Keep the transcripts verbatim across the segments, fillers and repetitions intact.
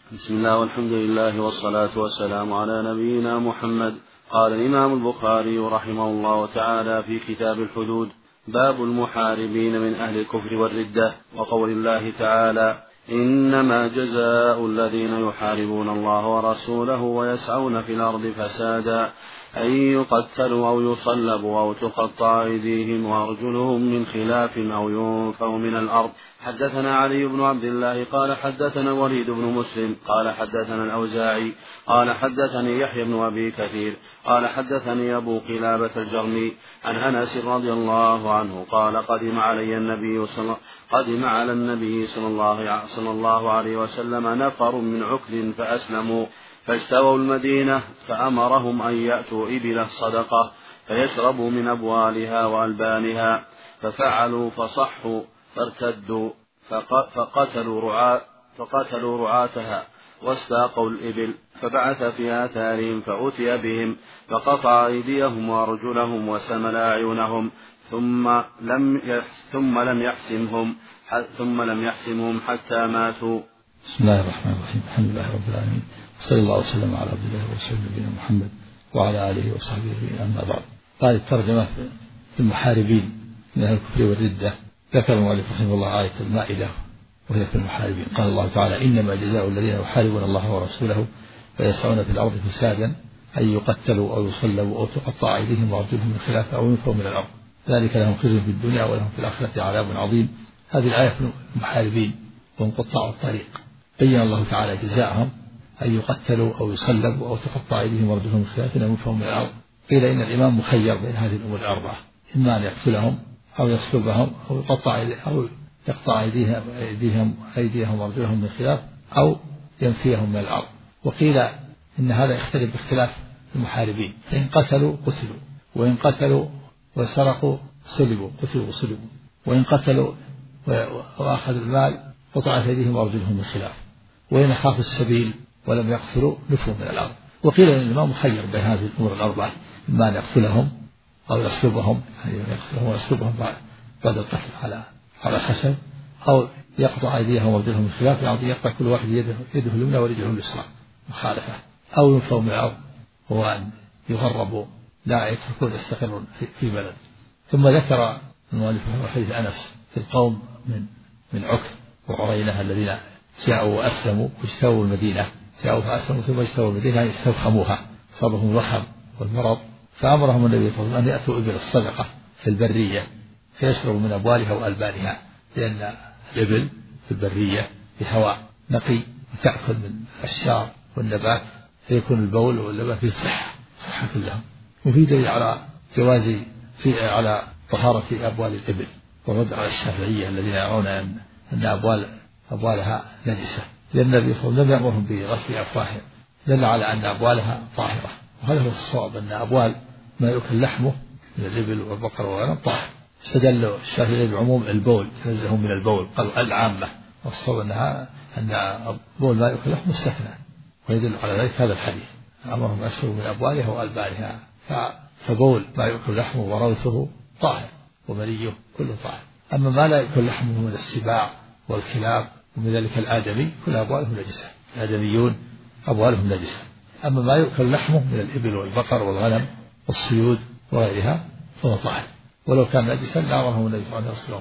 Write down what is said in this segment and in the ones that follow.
بسم الله والحمد لله والصلاة والسلام على نبينا محمد. قال الإمام البخاري رحمه الله تعالى في كتاب الحدود: باب المحاربين من أهل الكفر والردة. وقول الله تعالى: إنما جزاء الذين يحاربون الله ورسوله ويسعون في الأرض فسادا أن يقتلوا أو يصلبوا أو تقطع أيديهم وأرجلهم من خلاف أو ينفوا من الأرض. حدثنا علي بن عبد الله قال حدثنا الوليد بن مسلم قال حدثنا الأوزاعي قال حدثني يحيى بن أبي كثير قال حدثني أبو قلابة الجرمي عن أنس رضي الله عنه قال: قدم علي النبي صلى قدم على النبي صلى الله, صلى الله عليه وسلم نفر من عكل فأسلموا، فاجتووا المدينة، فأمرهم أن يأتوا إبل الصدقة فيشربوا من أبوالها وألبانها، ففعلوا فصحوا فارتدوا فقتلوا, رعا فقتلوا رعاتها واستاقوا الإبل، فبعث في آثارهم فأتي بهم فقطع أيديهم وأرجلهم وسمل أعينهم ثم لم ثم لم يحسمهم ثم لم يحسمهم حتى ماتوا. بسم الله الرحمن الرحيم. الحمد لله رب العالمين، صلى الله وسلم على عبد الله ورسوله نبينا محمد وعلى آله وصحبه أما بعد. قال الترجمة في المحاربين من أهل الكفر والردة. ذكر المؤلف رحمه الله آية المائدة وهي في المحاربين. قال الله تعالى: إنما جزاء الذين يحاربون الله ورسوله ويسعون في الأرض فسادا أن يقتلوا أو يصلبوا أو تقطع أيديهم وأرجلهم من خلاف أو ينفوا من الأرض، ذلك لهم خزي في الدنيا ولهم في الآخرة عذاب عظيم. هذه الآية في المحاربين وهم قطاع الطريق. بين الله تعالى جزاءهم: أن يقتلوا أو يصلبوا أو تقطع أيديهم وأرجلهم من خلاف أو ينفوا من الأرض. قيل إن الإمام مخير بين هذه الأمور الأربعة: إما أن يقتلهم أو يصلبهم أو يقطع أو يقطع أيديهم أيديهم أيديهم وأرجلهم من خلاف أو ينفيهم من الأرض. وقيل إن هذا يختلف باختلاف المحاربين، فإن قتلوا قتلوا، وإن قتلوا وسرقوا صلبوا قتلوا وصلبوا، وإن قتلوا وأخذوا المال قطعت أيديهم وأرجلهم من خلاف، وإن خافوا السبيل ولم يقتلوا نفوا من الأرض. وقيل إن الإمام مخير بين هذه الأمور الأربعة: إما أن يقتلهم أو يصلبهم يقتلهم ويصلبهم بعد القتل على على حسب، أو يقطع أيديهم وأرجلهم من خلاف، يعني يقطع كل واحد يده يده اليمنى ورجله اليسرى مخالفة، أو ينفوا من الأرض، هو أن يغربوا لا يتركون يستقرون في بلد. ثم ذكر المؤلف حديث أنس في القوم من من عكر وعرينة الذين جاءوا وأسلموا واجتووا المدينة، جاءوا فأسلموا ثم اجتووا المدينة استوخموها، صابهم الوخم والمرض، فأمرهم النبي صلى الله عليه وسلم أن يأتوا إبل الصدقة في البرية فيشربوا من أبوالها وألبانها، لأن الإبل في البرية بهواء نقي وتأكل من الشعر والنبات، فيكون البول واللبن فيه صحة صحة لهم. وفي دليل على جواز في على طهارة أبوال الإبل، والرد على الشافعية الذين يرون أن أن أبوال أبوالها نجسة، لأن النبي صلى الله عليه وسلم لم يأمرهم بغسل أفواههم، دل على أن أبوالها طاهرة. وهذا هو الصواب، أن أبوال ما يؤكل لحمه من الإبل والبقر والغنم طاهر. استدل الشافعي بعموم البول، تنزهوا من البول، قالوا العامة، والصواب أنها أن بول ما يؤكل لحمه استثنى، ويدل على ذلك هذا الحديث: أمرهم يشربوا من أبوالها وألبانها. فبول ما يؤكل لحمه وروثه طاهر، ومنيه كله طاهر. أما ما لا يؤكل لحمه من السباع والكلاب ومن ذلك الآدمي كل أبوالهم نجسة، الآدميون أبوالهم نجسة. أما ما يؤكل لحمه من الإبل والبقر والغنم والصيود وغيرها فهو طاهر، ولو كان نجسا لأمرهم النبي صلى الله عليه وسلم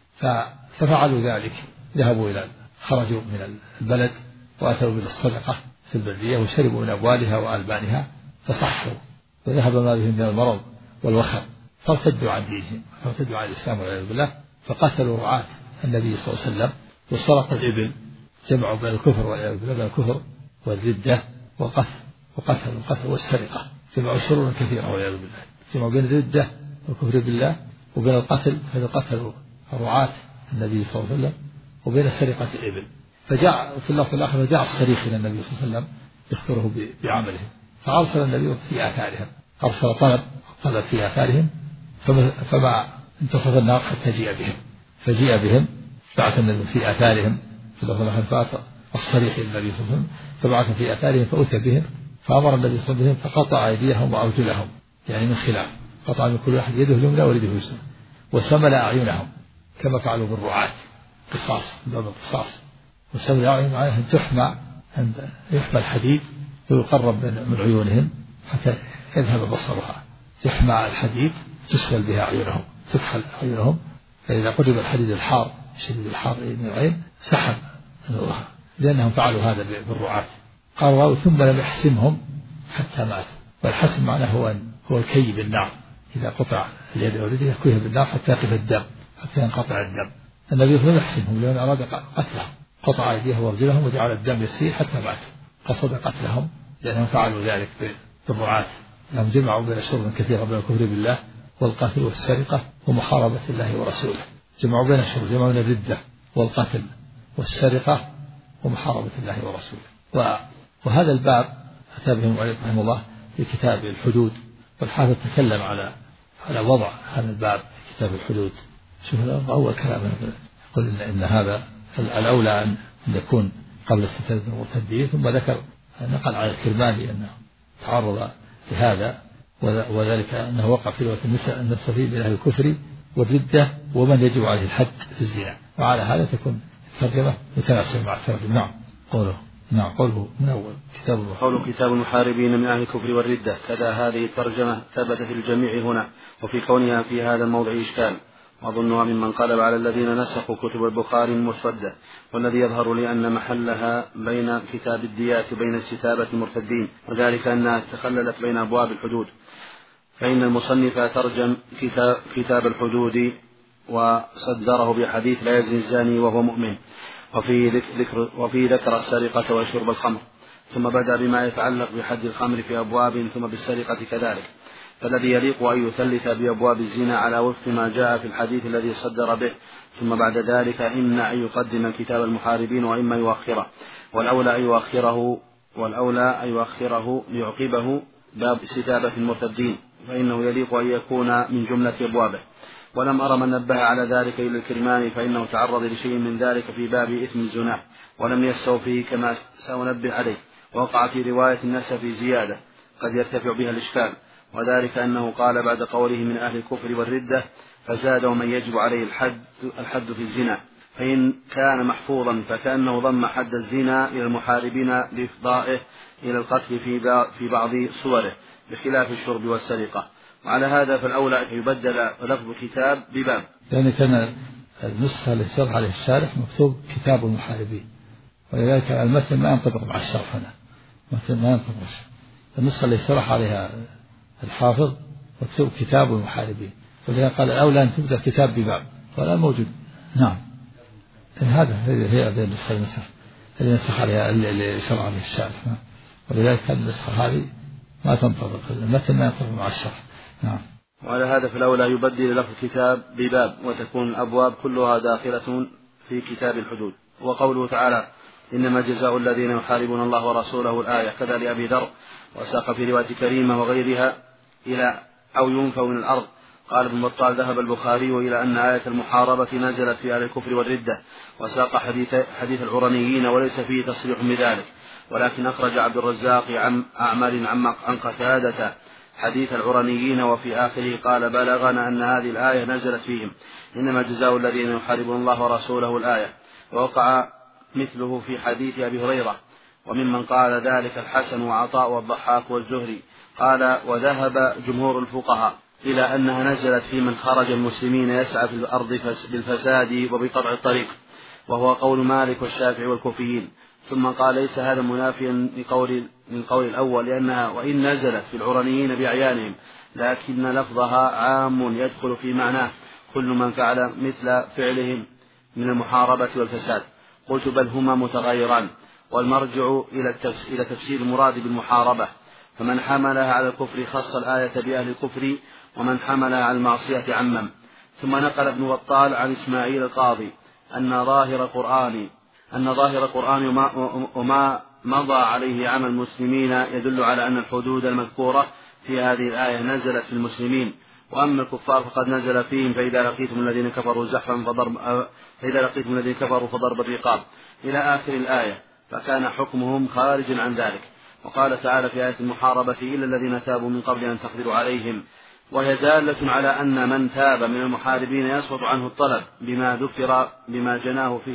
ففعلوا ذلك، ذهبوا إلى خرجوا من البلد وأتوا بالصدقة في البرية وشربوا من أبوالها وألبانها فصحوا، وذهب ما بهم من المرض والوخم، فارتدوا عن دينهم، فارتدوا عن الإسلام والعياذ بالله، فقتلوا رعاة النبي صلى الله عليه وسلم، وسرقوا الإبل، جمعوا بين الكفر والعياذ بالله، بين الكفر والردة والقتل وقتل القتل والسرقة، جمعوا شرورا كثيرا والعياذ بالله، جمعوا بين الردة والكفر بالله وبين القتل، هذا قتلوا رعاة النبي صلى الله عليه وسلم، وبين سرقة الإبل. فجاء في اللفظ الآخر: فجاء الصريخ إلى النبي صلى الله عليه وسلم يخبره بعملهم، فأرسل النبي في آثارهم، أرسل طلب طلب في آثارهم، فما, فما انتصف النار حتى جيء بهم، فجيء بهم، بعث النبي في آثارهم في اللفظ الآخر فأتى الصريخ إلى النبي صلى الله عليه وسلم، فبعث في آثارهم فأتى بهم، فأمر النبي صلى الله عليه وسلم فقطع أيديهم وأرجلهم، يعني من خلاف، قطع من كل واحد يده اليمنى ورجله اليسرى، وسمل أعينهم كما فعلوا بالرعاة، قصاص، باب القصاص، وسمل أعينهم عليهم تحمى أن يحمى الحديد ويقرب من عيونهم حتى يذهب بصرها، يحمى الحديد تسفل بها أعينهم، تكحل أعينهم، فإذا قرب الحديد الحار شديد الحار من العين سحب نورها، لأنهم فعلوا هذا بالرعاة. قال ثم لم يحسمهم حتى ماتوا، والحسم معناه هو هو الكي بالنار، إذا قطع اليد أو الرجل يكويها بالنار حتى يقف الدم، حتى ينقطع الدم. النبي صلى الله عليه وسلم يحسمهم لأن أراد قتلهم، قطع أيديهم وأرجلهم وجعل الدم يسيل حتى ماتوا، قصد قتلهم لأنهم فعلوا ذلك بالرعاة، لهم جمعوا بين شر كثيرا بين الكفر بالله والقتل والسرقة ومحاربة الله ورسوله، جمعوا بين الشر، جمعوا بين الردة والقتل والسرقة ومحاربة الله ورسوله. وهذا الباب أتى به المؤلف رحمه الله في كتاب الحدود، والحافظ تكلم على على وضع هذا الباب في كتاب الحدود. شوف أول كلام يقول إن, إن هذا الأولى أن يكون قبل استتابة المرتدين، ثم ذكر نقل على الكرماني أنه تعرض لهذا، وذلك أنه وقع في رواية النسفي من أهل الكفر والردة ومن يجب عليه الحد في الزنا، وعلى هذا تكون الترجمة متناسبة مع الترجمة. نعم قوله نعم قوله من أول كتاب قوله كتاب المحاربين من أهل الكفر والردة، كذا هذه الترجمة ثبتت للجميع هنا، وفي كونها في هذا الموضع إشكال، وأظنها ممن قلب على الذين نسخوا كتب البخاري المسودة، والذي يظهر لي أن محلها بين كتاب الديات وبين استتابة المرتدين، وذلك أنها تخللت بين أبواب الحدود، فإن المصنف ترجم كتاب, كتاب الحدود وصدره بحديث لا يزني الزاني وهو مؤمن، وفي ذكر, وفي ذكر السرقة وشرب الخمر، ثم بدأ بما يتعلق بحد الخمر في أبواب، ثم بالسرقة كذلك، فالذي يليق أن يثلث بأبواب الزنا على وفق ما جاء في الحديث الذي صدر به، ثم بعد ذلك إما أن يقدم كتاب المحاربين وإما يؤخره، والأولى أن يؤخره والأولى أن يؤخره ليعقبه باب استتابة المرتدين، فإنه يليق أن يكون من جملة أبوابه. ولم أرى من نبه على ذلك إلا الكرماني، فإنه تعرض لشيء من ذلك في باب إثم الزنا ولم يستوفيه كما سأنبه عليه، ووقع في رواية النسفي زيادة قد يرتفع بها الإشكال، وذلك أنه قال بعد قوله من أهل الكفر والردة فزاد ومن يجب عليه الحد, الحد في الزنا، فإن كان محفوظا فكأنه ضم حد الزنا إلى المحاربين لإفضائه إلى القتل في بعض صوره بخلاف الشرب والسرقة، وعلى هذا فالأولى أن يبدل لفظ كتاب بباب. يعني كان النسخة اللي شرح عليه الشارح مكتوب كتاب المحاربين، ولذلك المتن ما ينطبق مع الشرح هنا، المتن ما ينطبق. النسخة اللي شرح عليها الحافظ مكتوب كتاب المحاربين، ولذلك قال الأولى أن تبدأ كتاب بباب، ولا موجود. نعم هذا هي هذه النسخة النسخة اللي نسخ عليها اللي شرح عليه الشارح، ولذلك النسخة هذه ما تنطبق، المتن ما ينطبق مع الشرح. نعم. وعلى هذا فالأولى يبدل لفظ كتاب بباب، وتكون الأبواب كلها داخلة في كتاب الحدود. وقوله تعالى إنما جزاء الذين يحاربون الله ورسوله الآية، كذا لأبي ذر، وساق في رواية كريمة وغيرها إلى أو ينفوا من الأرض. قال ابن بطال ذهب البخاري إلى أن آية المحاربة نزلت في أهل الكفر والردة، وساق حديث, حديث العرنيين وليس فيه تصريح بذلك، ولكن أخرج عبد الرزاق عن أعمال عن قتادة حديث العرنيين، وفي آخره قال بلغنا أن هذه الآية نزلت فيهم إنما جزاء الذين يحاربون الله ورسوله الآية. ووقع مثله في حديث أبي هريرة، وممن قال ذلك الحسن وعطاء والضحاك والزهري. قال وذهب جمهور الفقهاء إلى أنها نزلت في من خرج المسلمين يسعى في الأرض بالفساد وبقطع الطريق، وهو قول مالك والشافعي والكوفيين. ثم قال ليس هذا منافيا لقول من قول الأول، لأنها وإن نزلت في العرنيين بأعيانهم لكن لفظها عام يدخل في معناه كل من فعل مثل فعلهم من المحاربة والفساد. قلت بل هما متغيران، والمرجع إلى تفسير المراد بالمحاربة، فمن حملها على الكفر خص الآية بأهل الكفر، ومن حملها على المعصية عمم. ثم نقل ابن بطال عن إسماعيل القاضي أن ظاهر القرآن أن ظاهر القرآن وما, وما مضى عليه عمل المسلمين يدل على أن الحدود المذكورة في هذه الآية نزلت في المسلمين، وأما الكفار فقد نزل فيهم فإذا لقيتم الذين كفروا زحفا فضرب فإذا لقيتم الذين كفروا فضرب الرقاب إلى آخر الآية، فكان حكمهم خارجا عن ذلك. وقال تعالى في آية المحاربة إلا الذين تابوا من قبل أن تقدروا عليهم، وهي دالة على أن من تاب من المحاربين يسقط عنه الطلب بما ذكر بما جناه فيها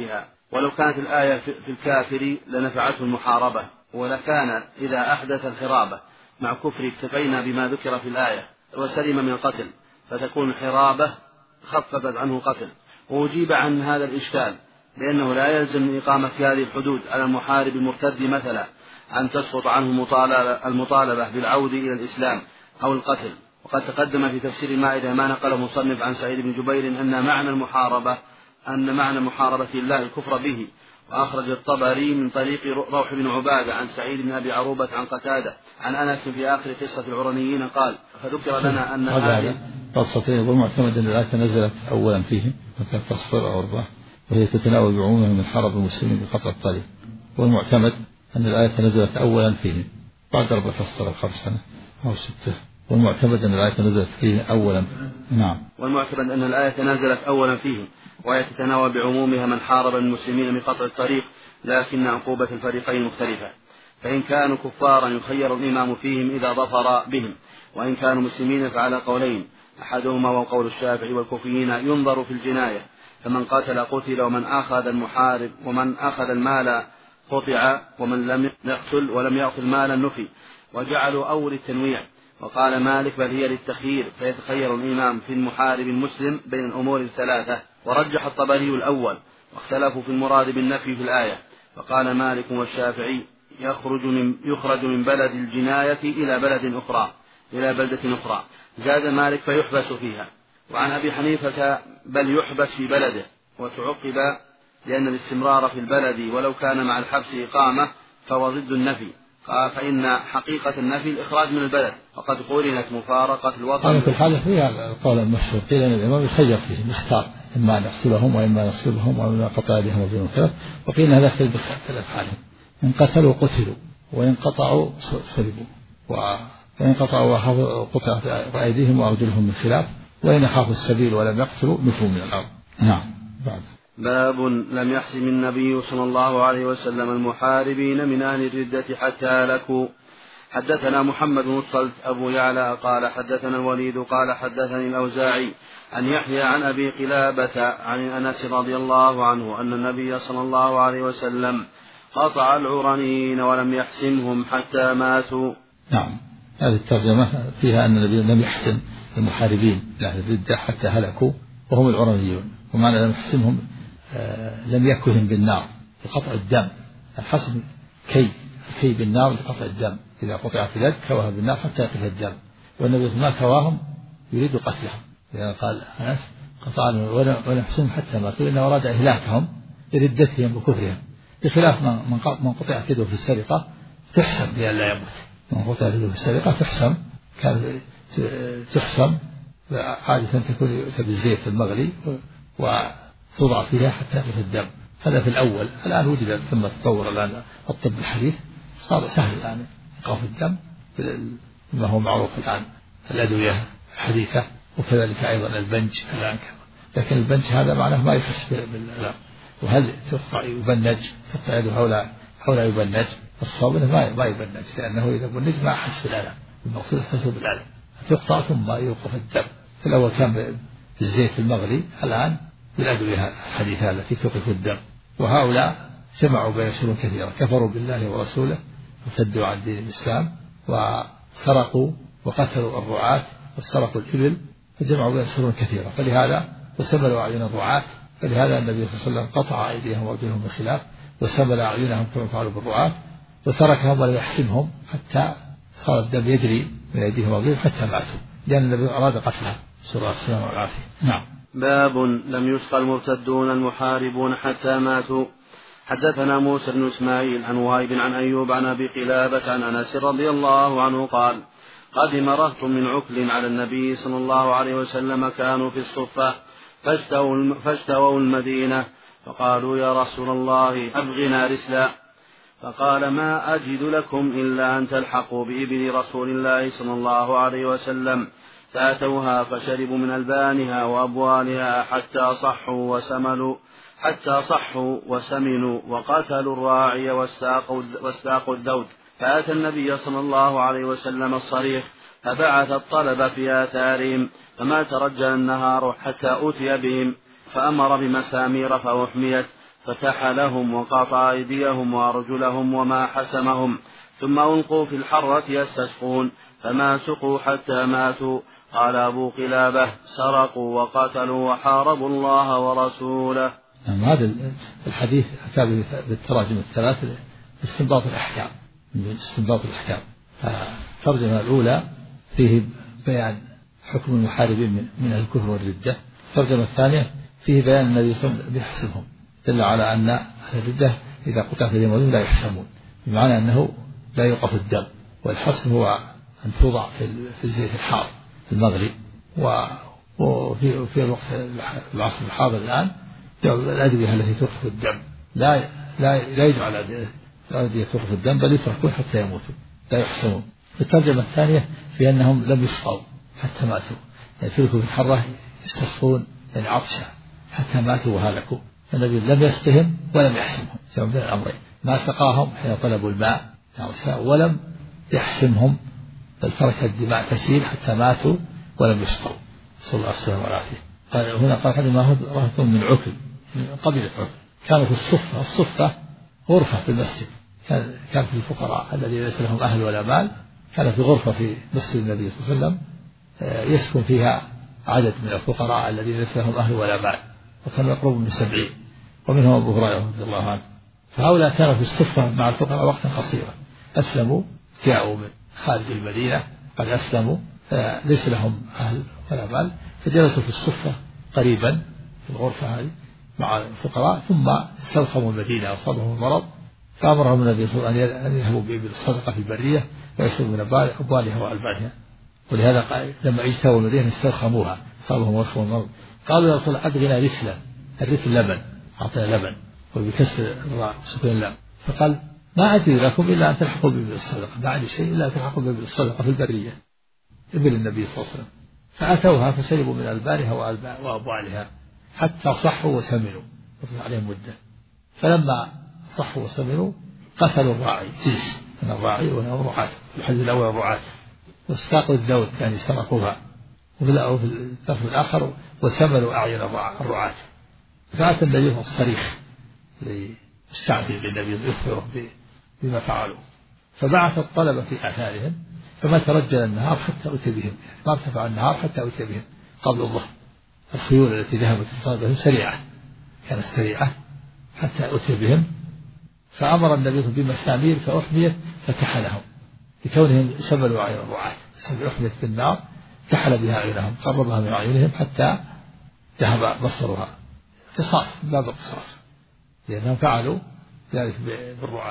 ولو كانت الآية في الكافر لنفعته المحاربة، ولكان إذا أحدث الحرابة مع كفر اكتفينا بما ذكر في الآية وسلم من القتل، فتكون الحرابة خففت عنه قتل. وأجيب عن هذا الإشكال لأنه لا يلزم من إقامة هذه الحدود على المحارب المرتد مثلا أن تسقط عنه المطالبة بالعود إلى الإسلام أو القتل. وقد تقدم في تفسير المائدة ما نقله مصنف عن سعيد بن جبير أن معنى المحاربة أن معنى محاربة الله الكفر به. وأخرج الطبري من طريق روح بن عبادة عن سعيد بن أبي عروبة عن قتادة عن أنس في آخر قصة العرنيين قال: فذكر لنا أن هذه قصتين والمعتمد أن الآية نزلت أولا فيهم وكانت تسطر أو أربعة، وهي تتناول بعمومها من حرب المسلمين بقطع الطريق. والمعتمد أن الآية نزلت أولا فيهم بعد أربعة أسطر خمس سنة أو ستة. والمعتمد أن الآية نزلت فيه أولا. نعم. والمعتمد أن الآية نزلت أولا فيهم وهي تتناول بعمومها من حارب المسلمين بقطع الطريق، لكن عقوبة الفريقين مختلفة. فإن كانوا كفارا يخير الإمام فيهم إذا ظفر بهم، وإن كانوا مسلمين فعلى قولين، أحدهما وقول الشافعي والكوفيين ينظر في الجناية، فمن قتل قتل، ومن أخذ المحارب ومن أخذ المال قطع، ومن لم يقتل ولم يأخذ مالا نفي. وجعلوا أول التنويع. وقال مالك: بل هي للتخيير، فيتخير الإمام في المحارب المسلم بين الأمور الثلاثة. ورجح الطبري الأول، واختلفوا في المراد بالنفي في الآية. فقال مالك والشافعي: يخرج من, يخرج من بلد الجناية إلى بلد أخرى إلى بلدة أخرى. زاد مالك: فيحبس فيها. وعن أبي حنيفة: بل يحبس في بلده. وتعقب لأن الاستمرار في البلد ولو كان مع الحبس إقامة فهو ضد النفي، فإن حقيقة النفي الإخراج من البلد، وقد قرنت مفارقة الوطن. في الحالة فيها القول المشهور قيل أن الإمام يخير فيه، يختار إما أن يقتلهم وإما نصيبهم وإما قطع يديهم وبينهم خلاف. وقيل هذا يختلف باختلاف حالهم، إن قتلوا قتلوا وإن قطعوا صلبوا، وإن قطعوا قطعت أيديهم وأرجلهم من خلاف، وإن خافوا السبيل ولم يقتلوا نفوا من الأرض. نعم. بعد. باب لم يحسم النبي صلى الله عليه وسلم المحاربين من أهل الردة حتى هلكوا. حدثنا محمد بن الصلت أبو يعلى قال حدثنا الوليد قال حدثني الأوزاعي عن يحيى عن أبي قلابة عن أنس رضي الله عنه أن النبي صلى الله عليه وسلم قطع العرنيين ولم يحسمهم حتى ماتوا. نعم. هذه الترجمة فيها أن النبي لم يحسم المحاربين لأهل الردة حتى هلكوا وهم العرنيون، ومعنى لم يحسمهم آه لم يكوهم بالنار لقطع الدم. الحسم كي كي بالنار لقطع الدم، إذا قطعت اليد كواها بالنار حتى يقف الدم. والنبي ما كواهم يريد قتلهم، لأن قال أنس قطعنا ولم يحسمهم حتى ماتوا، لأنه أراد إهلاكهم بردتهم وكفرهم، بخلاف من قطعت يده في السرقة تحسم لئلا يموت. من قطعت يده في السرقة تحسم، كان تحسم عادة تكون يؤتى بالزيت المغلي وتوضع فيها حتى يقف الدم. هذا في الأول. الآن وجد ثم تطور الآن الطب الحديث، صار سهل الآن إيقاف الدم ما هو معروف الآن الأدوية الحديثة، وكذلك أيضا البنج الآن. لكن البنج هذا معناه ما يحس بالألم. وهل تقطع يبنج، تقطع يده حول حول يبنج، الصواب انه ما يبنج، لأنه إذا بنج ما أحس بالألم، المقصود يحس بالألم، تقطع ثم يوقف الدم. في الأول كان بالزيت المغلي، الآن بالأدوية الحديثة التي توقف الدم. وهؤلاء جمعوا بين شرور كثيرة، كفروا بالله ورسوله وارتدوا عن دين الإسلام، وسرقوا وقتلوا الرعاة وسرقوا الإبل، فجمعوا بين شرور كثيرة. فلهذا وسبلوا أعين الرعاة، فلهذا النبي صلى الله عليه وسلم قطع أيديهم وأرجلهم بالخلاف وسبل أعينهم كما فعلوا بالرعاة، وتركهم ولم يحسمهم حتى صار الدم يجري من أيديهم وأرجلهم حتى ماتوا، لأن النبي أراد قتلهم صلى الله عليه وسلم والعافية. نعم. باب لم يسقى المرتدون المحاربون حتى ماتوا. حدثنا موسى بن إسماعيل عن وهيب عن أيوب عن أبي قلابة عن أنس رضي الله عنه قال: قدم رهط من عكل على النبي صلى الله عليه وسلم، كانوا في الصفة فاشتووا المدينة، فقالوا: يا رسول الله أبغنا رسلا. فقال: ما أجد لكم إلا أن تلحقوا بإبل رسول الله صلى الله عليه وسلم. فأتوها فشربوا من ألبانها وأبوالها حتى صحوا وسملوا حتى صحوا وسمنوا وقتلوا الراعي واستاقوا الذود. فأتى النبي صلى الله عليه وسلم الصريخ، فبعث الطلب في آثارهم، فما ترجل النهار حتى أتي بهم، فأمر بمسامير فأحميت، فتح لهم وقطع أيديهم وأرجلهم وما حسمهم، ثم ألقوا في الحرة يستسقون فما سقوا حتى ماتوا. قال أبو قلابة: سرقوا وقتلوا وحاربوا الله ورسوله. نعم، هذا الحديث أتى بالتراجم الثلاث استنباط الأحكام من استنباط الأحكام. الترجمة الأولى فيه بيان حكم المحاربين من الكفر والردة. الترجمة الثانية فيه بيان النبي صلى الله عليه وسلم بيحسبهم، دل على أن الردة إذا قطعت اليمين لا يحسمون، بمعنى أنه لا يوقف الدم. والحسم هو أن توضع في الزيت الحار في المغلي، وفي في الوقت العصر الحاضر الآن الأدوية التي توقف الدم لا لا لا يجعل الأدوية توقف الدم، بل يتركون حتى يموتوا لا يحسمون. الترجمة الثانية في أنهم لم يسقوا حتى ماتوا، يعني تركوا في الحرة يستسقون يعني عطشا حتى ماتوا وهلكوا. النبي لم يسقهم ولم يحسمهم، سبب من الأمرين: ما سقاهم حين طلبوا الماء ولم يحسمهم، بل ترك الدماء تسيل حتى ماتوا ولم يسقوا، صلى الله عليه وسلم والعافية. قال هنا قال حدث ما رهط من عكل، من قبيلة عكل، كانوا في الصفة. الصفة غرفة في المسجد، كانت الفقراء الذين ليس لهم أهل ولا مال، كانت في غرفة في مسجد النبي صلى الله عليه وسلم يسكن فيها عدد من الفقراء الذين ليس لهم أهل ولا مال، وكانوا يقربون من سبعين، ومنهم أبو هريرة رضي الله عنه. فهؤلاء كانوا في الصفة مع الفقراء وقتا قصيرا، أسلموا، جاءوا من خارج المدينة قد أسلموا، ليس لهم أهل ولا مال، فجلسوا في الصفة قريبا في الغرفة هذه مع الفقراء، ثم استلقموا المدينة وأصابهم المرض، فأمرهم النبي صلى الله عليه وسلم أن يذهبوا بإبل الصدقة في البرية ويشربوا من أبوالها وألبانها. ولهذا قال لما اجتووا المدينة استرخموها أصابهم وصف المرض، قالوا يا رسول الله أدغنا رسلا، الرسل لبن، أعطينا لبن وبكسر الراء سكون اللام. فقال ما أجد لكم إلا أن تلحقوا بإبل الصدقة، ما عندي شيء إلا أن تلحقوا بإبل الصدقة في البرية، إبل النبي صلى الله عليه وسلم. فأتوها فشربوا من ألبانها وأبوالها حتى صحوا وسمنوا، وصل عليهم مدة. فلما صحوا وسمنوا قتلوا الراعي، جنس من الراعي والرعاة، الحديث الأول الرعاة، واستاقوا الذود يعني سرقوها، وفي اللفظ الآخر وسملوا أعين الرعاة. فأتى النبي الصريخ ليستعجل بالنبي يخبره بما فعلوا، فبعث الطلبة في آثارهم، فما ترجل النهار حتى أتي بهم، ما ارتفع النهار حتى أتي بهم قبل الظهر. الخيول التي ذهبت تصادهم سريعة، كانت سريعة حتى أتي بهم، فأمر النبي بمسامير فأحميت فكحلهم، لكونهم سملوا أعين الرعاة، أحميت بالنار كحل بها أعينهم، قربها من أعينهم حتى ذهب بصرها، قصاص باب القصاص، لأنهم فعلوا ذلك بالرعاة.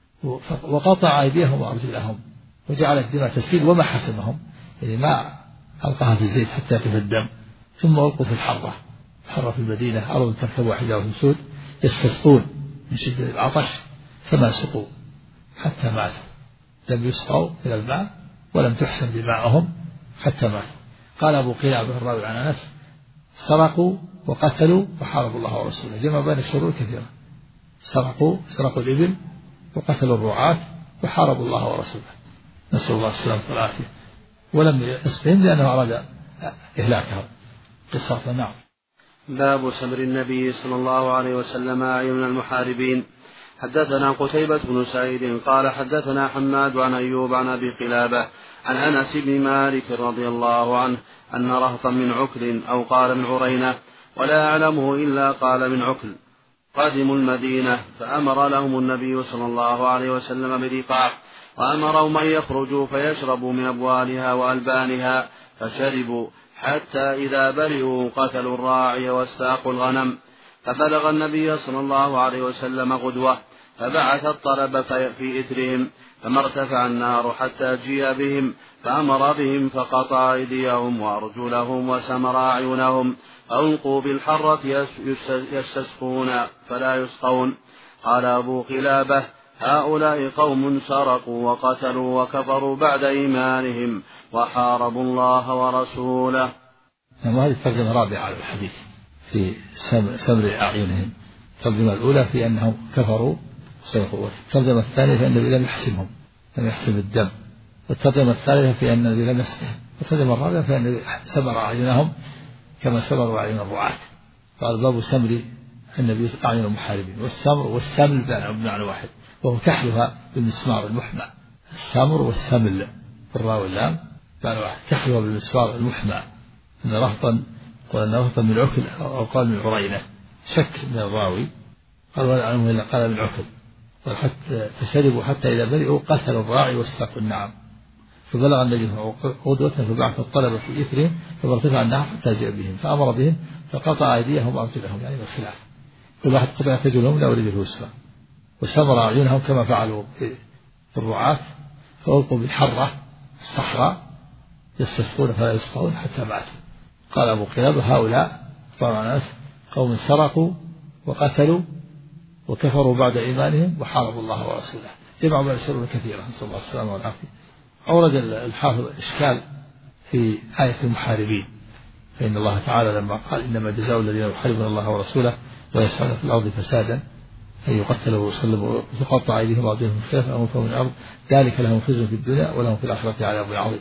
وقطع أيديهم وأرجلهم وجعل الدماء تسيل وما حسمهم، يعني ما ألقاها في الزيت حتى يقف الدم، ثم ألقوا في الحرة، الحرة في المدينة أرض تركب حجارة سود، يستسقون من شدة العطش فما سقوا حتى ماتوا، لم يسقوا إلى الماء ولم تحسن دماءهم حتى ماتوا. قال أبو قلابة الراوي عن أنس: سرقوا وقتلوا وحاربوا الله ورسوله، جمع بين الشرور كثيرة، سرقوا سرقوا الإبل وقتلوا الرعاة وحاربوا الله ورسوله، نسأل الله السلامة والعافية، ولم يسقهم لأنه أراد إهلاكهم قصاصا. نعم. باب سمر النبي صلى الله عليه وسلم أعين المحاربين. حدثنا قتيبة بن سعيد قال حدثنا حماد عن أيوب عن أبي قلابة عن أنس بن مالك رضي الله عنه أن رهطا من عكل أو قال من عرينة ولا أعلمه إلا قال من عكل قدموا المدينة، فأمر لهم النبي صلى الله عليه وسلم برقاع، وأمرهم أن يخرجوا فيشربوا من أبوالها وألبانها، فشربوا حتى إذا برئوا قتلوا الراعي واستاقوا الغنم. فبلغ النبي صلى الله عليه وسلم غدوة، فبعث الطلب في إثرهم، فما ارتفع النار حتى جيء بهم، فأمر بهم فقطع أيديهم وأرجلهم وسمر أعينهم، ألقوا بالحرة يستسقون فلا يسقون. قال أبو قلابة: هؤلاء قوم سرقوا وقتلوا وكفروا بعد إيمانهم وحاربوا الله ورسوله. وهذه الترجمة رابعة على الحديث في سمر أعينهم. الترجمة الأولى في أنهم كفروا وسرقوا، الترجمة الثانية في أن النبي لم يحسمهم، لم يحسم الدم، والترجمة الثالثة في أن النبي لم يسقهم، والترجمة الرابعة في أن النبي سمر أعينهم كما سمروا أعين الرعاة. قال باب سمر النبي أعين المحاربين. والسمر والسمل بمعنى واحد، وهو كحلها بالمسمار المحمى. السمر والسمل بالراء واللام بمعنى واحد، كحلها بالمسمار المحمى. إن رهطا وأن رهطا من عكل أو قال من عرينة، شك من الراوي، قال ولا عنه إلا قال من عكل. فشربوا حتى إذا برئوا قتلوا الراعي واستقوا النعم. فبلغ النبي غدوة فبعث الطلبة في إثرهم فارتفع النعم حتى جاء بهم فأمر بهم فقطع أيديهم وأرجلهم، يعني بالخلاف، كل واحد قطع رجلهم لا ورجله اليسرى، وسمر أعينهم كما فعلوا في الرعاة، فألقوا بالحرة الصحراء يستسقون فلا يسقون حتى ماتوا. قال أبو قلابة هؤلاء طبعا ناس قوم سرقوا وقتلوا وكفروا بعد إيمانهم وحاربوا الله ورسوله، جمعوا من الشرور كثيرا، نسأل الله السلامة والعافية. أورد الحافظ إشكال في آية المحاربين، فإن الله تعالى لما قال إنما جزاء الذين يحاربون الله ورسوله ويسعون في الأرض فسادا أن يقتلوا ويصلبوا وتقطع أيديهم وأرجلهم خلافا أو ينفوا من الأرض ذلك لهم خزي في الدنيا ولهم في الآخرة عذاب عظيم.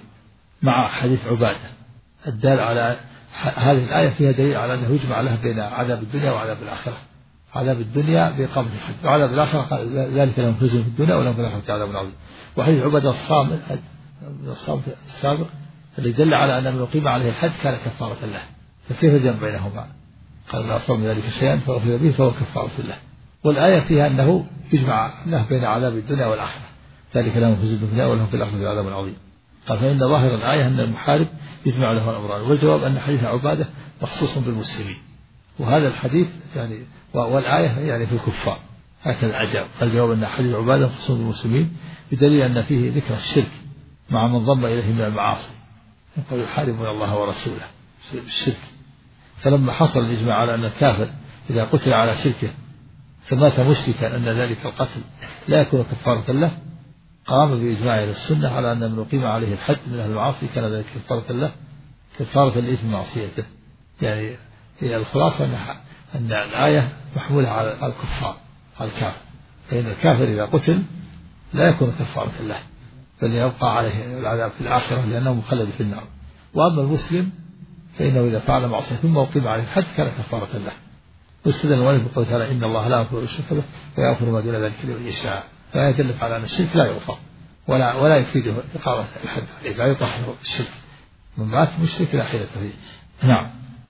مع حديث عبادة الدال على هذه الآية فيها دليل على أنه يجمع له بين عذاب الدنيا وعذاب الآخرة. عذاب الدنيا بقبض الحد، وعذاب الآخرة ذلك لهم خزي في الدنيا ولهم في الآخرة عذاب عظيم. وحديث عبادة الصامت الصامت السابق اللي دل على أن من أقيم عليه الحد كان كفارة له، فكيف الجمع بينهما؟ قال لا أصاب من ذلك شيئا فأخذ به فهو كفارة له. والآية فيها أنه يجمع له بين عذاب الدنيا والآخرة ذلك لهم خزي في الدنيا ولهم في الآخرة عذاب عظيم. قال فإن ظاهر الآية أن المحارب يجمع له الأمران، والجواب أن حديث عبادة مخصوص بالمسلمين، وهذا الحديث يعني والآية يعني في الكفار، هكذا العجاب. الجواب أن حديث عبادة مخصوص بالمسلمين بدليل أن فيه ذكر الشرك مع من ضم إليه من المعاصي، يقول يحاربون الله ورسوله بالشرك. فلما حصل الإجماع على أن الكافر إذا قتل على شركه فمات مشركا أن ذلك القتل لا يكون كفارة له، قام بإجماع السنة على أن من أقيم عليه الحد من أهل المعاصي كان ذلك كفارة له كفارة الإثم معصيته. يعني هي الخلاصة أن أن الآية محمولة على الكفار على الكافر، فإن الكافر إذا قتل لا يكون كفارة له بل يبقى عليه العذاب في الآخرة لأنه مخلد في النار. وأما المسلم فإنه إذا فعل معصية ثم أقيم عليه الحد كان كفارة له. واستدل المؤلف بقوله تعالى إن الله لا يغفر الشرك به ويغفر ما دون ذلك لمن يشاء، فهي دلت على أن الشرك لا يغفر ولا ولا يفيده إقامة الحد عليه، لا يطهر الشرك من مات مشرك لا حيلة فيه. نعم.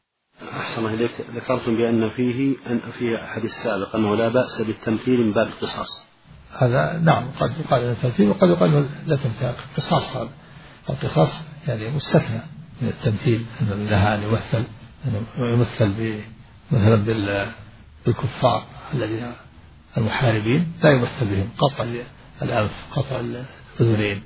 أحسن إليك، ذكرتم بأن فيه أن في أحد السابق أنه لا بأس بالتمثيل من باب القصاص. هذا نعم قد يقال التمثيل وقد يقال لا تمثيل. القصاص هذا القصاص يعني مستثنى من التمثيل، أنه لها أن يمثل أنه يمثل مثلا بالكفار الذين المحاربين لا يمثل بهم قطع الأنف قطع الأذنين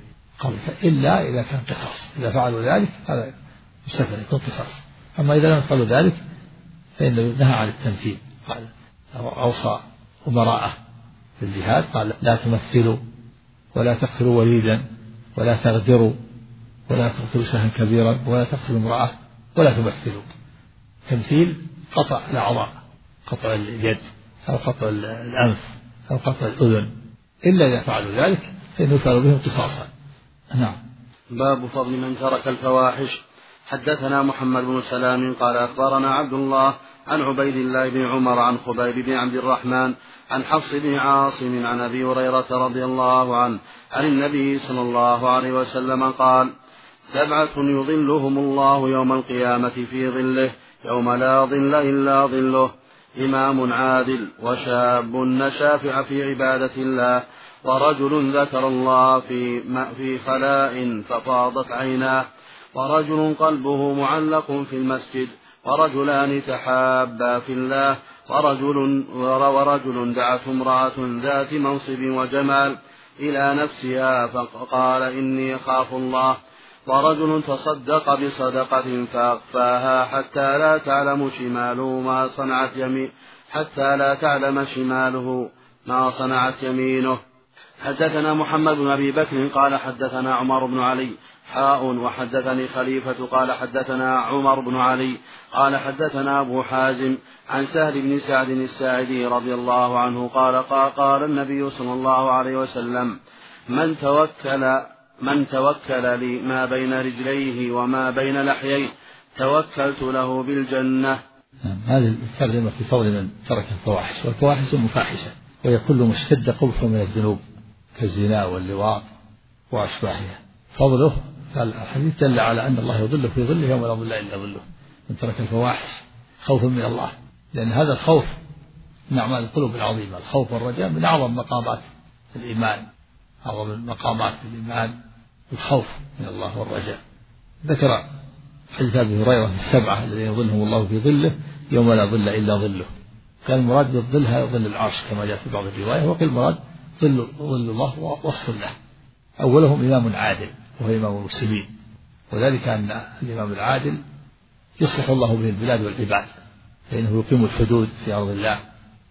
إلا إذا كان قصاص، إذا فعلوا ذلك هذا مستثنى يكون قصاص. أما إذا لم يفعلوا ذلك فإنه نهى عن التمثيل، قال أوصى أمراءه في الجهاد قال لا تمثلوا ولا تقتلوا وليدا ولا تغدروا ولا تقتلوا شيئا كبيرا ولا تقتلوا امرأة ولا تمثلوا. تمثيل قطع الأعضاء، قطع اليد أو قطع الأنف أو قطع الأذن، إلا إذا فعلوا ذلك فإنه يفعل بهم قصاصا. نعم. باب فضل من ترك الفواحش. حدثنا محمد بن سلام قال أخبرنا عبد الله عن عبيد الله بن عمر عن خبيب بن عبد الرحمن عن حفص بن عاصم عن أبي هريرة رضي الله عنه عن النبي صلى الله عليه وسلم قال سبعة يظلهم الله يوم القيامة في ظله يوم لا ظل إلا ظله إمام عادل وشاب نشافع في عبادة الله ورجل ذكر الله في, في خلاء ففاضت عيناه ورجل قلبه معلق في المسجد ورجلان تحابا في الله ورجل, ورجل دعته امرأة ذات منصب وجمال إلى نفسها فقال إني أخاف الله ورجل تصدق بصدقة فأخفاها حتى لا تعلم شماله ما صنعت يمينه حتى لا تعلم شماله ما صنعت يمينه. حدثنا محمد بن أبي بكر قال حدثنا عمر بن علي حاء وحدثني خليفة قال حدثنا عمر بن علي قال حدثنا أبو حازم عن سهل بن سعد الساعدي رضي الله عنه قال قال, قال النبي صلى الله عليه وسلم من توكل من توكل لي ما بين رجليه وما بين لحييه توكلت له بالجنة نعم. هذه الترجمة في فضل من ترك الفواحش، والفواحش مفاحشة وهي كل ما اشتد قبحه من الذنوب كالزنا واللواط وأشباهها. فضله الحديث دل على أن الله يظل في ظله يوم لا ظل إلا ظله من ترك الفواحش خوفا من الله، لأن هذا الخوف من أعمال القلوب العظيمة. الخوف والرجاء من أعظم مقامات الإيمان، أعظم مقامات الإيمان الخوف من الله والرجاء. ذكر حديث أبي هريرة السبعة الذين يظلهم الله في ظله يوم لا ظل إلا ظله، كان المراد بالظل هذا ظل العرش كما جاء في بعض الرواية، وقيل المراد ظل ظل الله ووصف له. أولهم إمام عادل وهو إمام المسلمين، وذلك أن الإمام العادل يصلح الله به البلاد والعباد، فإنه يقيم الحدود في أرض الله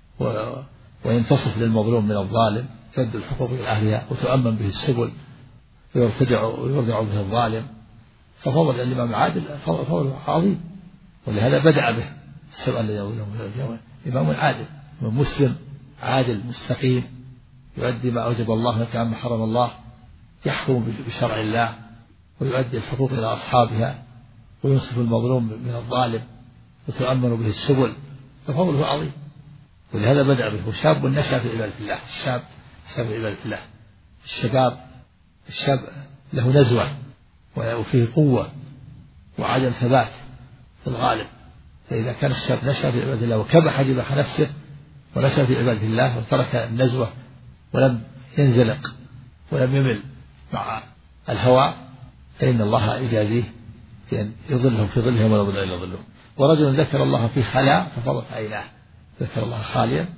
وينتصف للمظلوم من الظالم، تد الحقوق إلى أهلها وتؤمن به السبل ويرتدع ويرجع به الظالم. ففضل الإمام العادل فضل عظيم، ولهذا بدأ به السبع الذي يظلمهم إمام عادل، من مسلم عادل مستقيم يؤدي ما أوجب الله وينهى عما حرم الله، يحكم بشرع الله ويؤدي الحقوق إلى أصحابها وينصف المظلوم من الظالم وتؤمن به السبل، ففضله عظيم. ولهذا بدأ به. وشاب نشأ في عبادة الله، الشاب نشأ في عبادة الله. الشباب الشاب له نزوة وفيه قوة وعدم ثبات في الغالب، فإذا كان الشاب نشأ في عبادة الله وكبح جبح نفسه ونشأ في عبادة الله وترك النزوة ولم ينزلق ولم يمل مع الهوى، فإن الله يجازيه بأن يظلهم في ظله ولا ظل إلا ظله. ورجل ذكر الله في خلاء ففضت عيناه، ذكر الله خاليا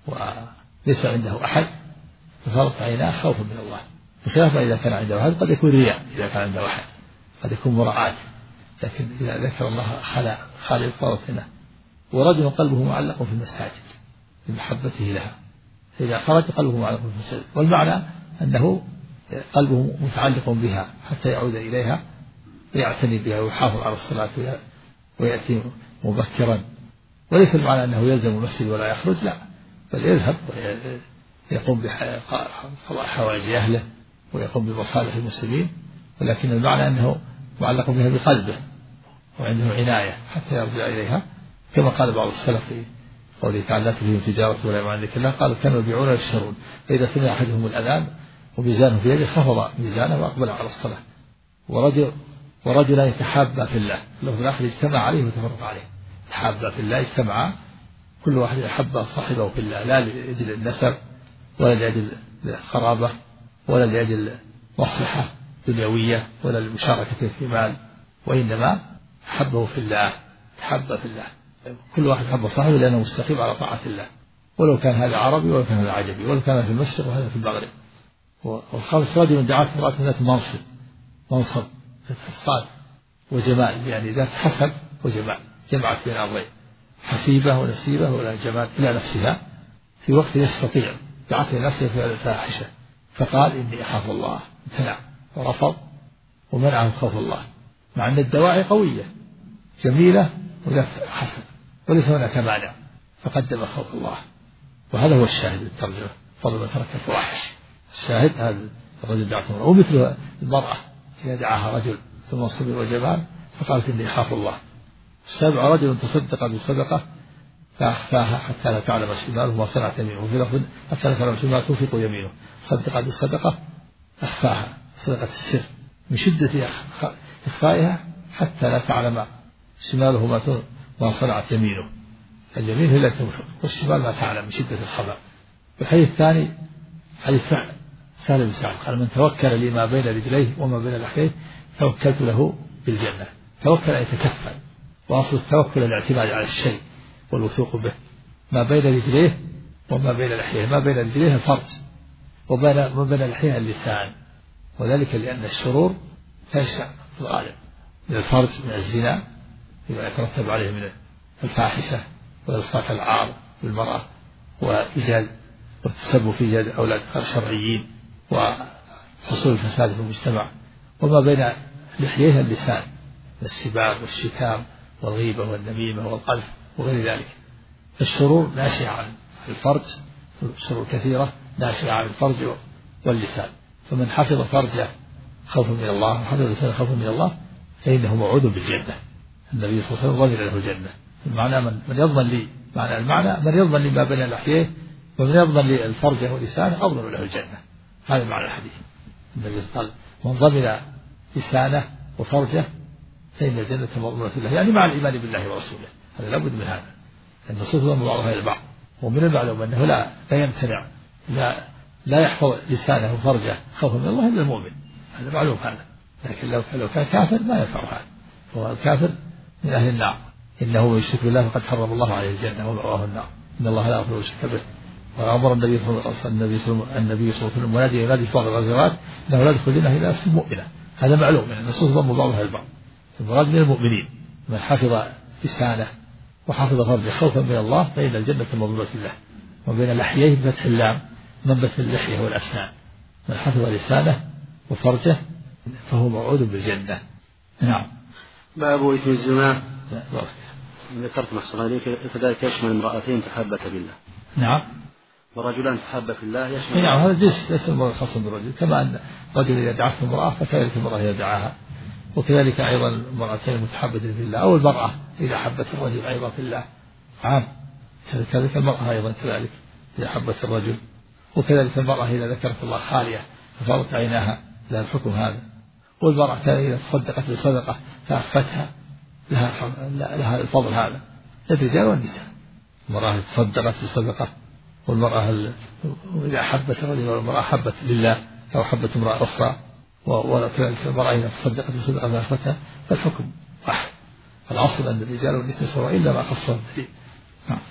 وليس عنده أحد ففضت عيناه خوفا من الله، بخلاف ما إذا كان عنده أحد قد يكون رياء، إذا كان عنده أحد قد يكون مراعاة، لكن إذا ذكر الله خلاء خاليا ففضت عيناه. ورجل قلبه معلق في المساجد بمحبته لها، فإذا خرج قلبه معلق في المساجد، والمعنى أنه قلبه متعلق بها حتى يعود إليها ويعتني بها ويحافظ على الصلاة ويأتي مبكرا. وليس المعنى أنه يلزم المسجد ولا يخرج، لا، بل يذهب ويقوم بقضاء حوائج أهله ويقوم بمصالح المسلمين، ولكن المعنى أنه معلق بها بقلبه وعنده عناية حتى يرجع إليها، كما قال بعض السلف في قوله تعالى لا تلهيهم تجارة ولا عن ذكر الله، قالوا كانوا يبيعون ويشترون، فإذا سمع أحدهم الأذان وميزانه في يده خفض ميزانه وأقبل على الصلاة. ورجل ورجلا يتحابا في الله، له في الآخر اجتمع عليه وتفرق عليه. تحابا في الله اجتمع، كل واحد أحب صاحبه في الله، لا لأجل النسب ولا لأجل القرابة ولا لأجل مصلحة دنيوية ولا للمشاركة في مال، وإنما أحبه في الله، تحابا في الله. كل واحد أحب صاحبه لأنه مستقيم على طاعة الله، ولو كان هذا عربي ولو كان هذا عجبي ولو كان في المشرق وهذا في المغرب. والخامس رجل دعته امرأة ذات منصب منصب اتصال وجمال، يعني ذات حسب وجمال، جمعت بين أمرين، حسيبة ونسيبة ولا جمال إلى نفسها في وقت يستطيع، دعته لنفسه في الفاحشة فقال إني أخاف الله، امتنع ورفض ومنعه خوف الله، مع أن الدواعي قوية جميلة وذات حسن وليس هناك مانع، فقدم خوف الله. وهذا هو الشاهد الترجمة، فضل ما ترك الفواحش. الشاهد هذا الرجل دعته، ومثل المرأة إذا دعاها رجل في منصب وجمال فقالت إني أخاف الله. السابع رجل تصدق بصدقة فأخفاها حتى لا تعلم شماله ما صنعت يمينه، وفي لفظ حتى لا تعلم شماله تنفق يمينه. صدق بالصدقة أخفاها، صدقة السر، من شدة إخفائها حتى لا تعلم شماله ما ما صنعت يمينه. اليمين هي التي تنفق والشمال ما تعلم من شدة الخبر. الحديث الثاني حديث سهل بن سعد قال من توكل لي ما بين رجليه وما بين لحييه توكلت له بالجنة. توكل أن يتكفل، وأصل التوكل الاعتماد على الشيء والوثوق به. ما بين رجليه وما بين لحييه، ما بين رجليه الفرج وما بين لحييه اللسان، وذلك لأن الشرور تنشأ في الغالب من الفرج، من الزنا بما يترتب عليه من الفاحشة وإلصاق العار بالمرأة وإيجاد والتسبب في إيجاد أولاد غير شرعيين وحصول الفساد في المجتمع. وما بين لحييه اللسان من السباب والشتام والغيبة والنميمة والقذف وغير ذلك. الشرور ناشئة عن الفرج، شرور كثيرة ناشئة عن الفرج واللسان، فمن حفظ فرجه خوفا من الله وحفظ لسانه خوفا من الله فإنه موعود بالجنة. النبي صلى الله عليه وسلم ضمن له الجنة المعنى من, من يضمن لي، معنى المعنى من يضمن لي ما بين لحييه ومن يضمن لي الفرجة ولسانه أضمن له الجنة. هذا معنى الحديث. النبي قال من ضمن لسانه وفرجه فإن الجنة مضمونة له، يعني مع الإيمان بالله ورسوله. هذا لابد من هذا، النصوص تضم بعضها إلى بعض. ومن المعلوم أنه لا لا يمتنع لا لا يحفظ لسانه وفرجه خوفا من الله إلا المؤمن، هذا معلوم هذا. لكن لو لو كان كافر ما ينفع هذا، هو الكافر من أهل النار. إنه يشرك بالله فقد حرم الله عليه الجنة ومأواه النار، إن الله لا يغفر الشرك به. وأمر النبي صلى الله عليه وسلم النبي صلى الله عليه وسلم منادي ينادي في بعض الغزوات أنه لا يدخل الجنة إلا نفس مؤمنة. هذا معلوم، يعني النصوص تضم بعضها البعض. المراد من المؤمنين من حفظ لسانه وحفظ فرجه خوفا من الله فإن الجنة مضمونة له. وبين اللحيين بفتح اللام منبت اللحية والأسنان. من حفظ لسانه وفرجه فهو موعود بالجنة. نعم. باب إثم الزنا. ذكرت محصر عليك كذلك يشمل امرأتين تحبتا بالله. نعم. ورجلان تحبا في الله يشمل. نعم هذا جنس ليس المرأة خاصة بالرجل، كما أن رجل إذا دعته امرأة فكذلك المرأة إذا دعاها، وكذلك أيضا المرأتين المتحبتين في الله، أو المرأة إذا حبت الرجل أيضا في الله عام. كذلك المرأة أيضا كذلك إذا حبت الرجل، وكذلك المرأة إذا ذكرت الله خالية ففاضت عيناها لها الحكم هذا. والمرأة إذا تصدقت بصدقة فأخفتها لها لها الفضل هذا، الرجال والنساء. المرأة تصدقت بصدقة، والمرأة إذا حبت الرجل والمرأة حبت لله أو حبت امرأة أخرى، وكذلك المرأة إذا تصدقت بصدقة فأخفتها فالحكم واحد. الأصل أن الرجال والنساء سواء إلا ما خصهم به. نعم.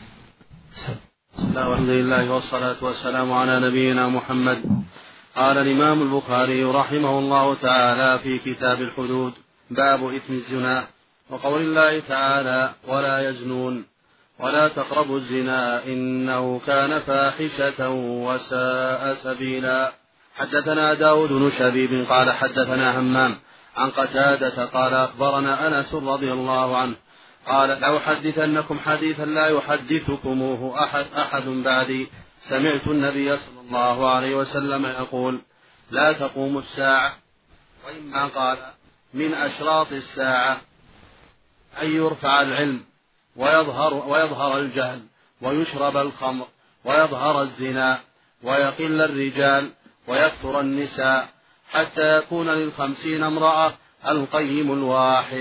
بسم الله والحمد لله والصلاة والسلام على نبينا محمد. قال الإمام البخاري رحمه الله تعالى في كتاب الحدود: باب إثم الزنا، وقول الله تعالى: ولا يزنون، ولا تقربوا الزنا إنه كان فاحشة وساء سبيلا. حدثنا داود بن شبيب قال حدثنا همام عن قتادة قال أخبرنا أنس رضي الله عنه قال: لأحدثنكم حديثا لا يحدثكموه أحد أحد بعدي. سمعت النبي صلى الله عليه وسلم يقول: لا تقوم الساعة، وإما قال من أشراط الساعة، أن يرفع العلم ويظهر, ويظهر الجهل ويشرب الخمر ويظهر الزنا ويقل الرجال ويكثر النساء حتى يكون للخمسين امرأة القيم الواحد.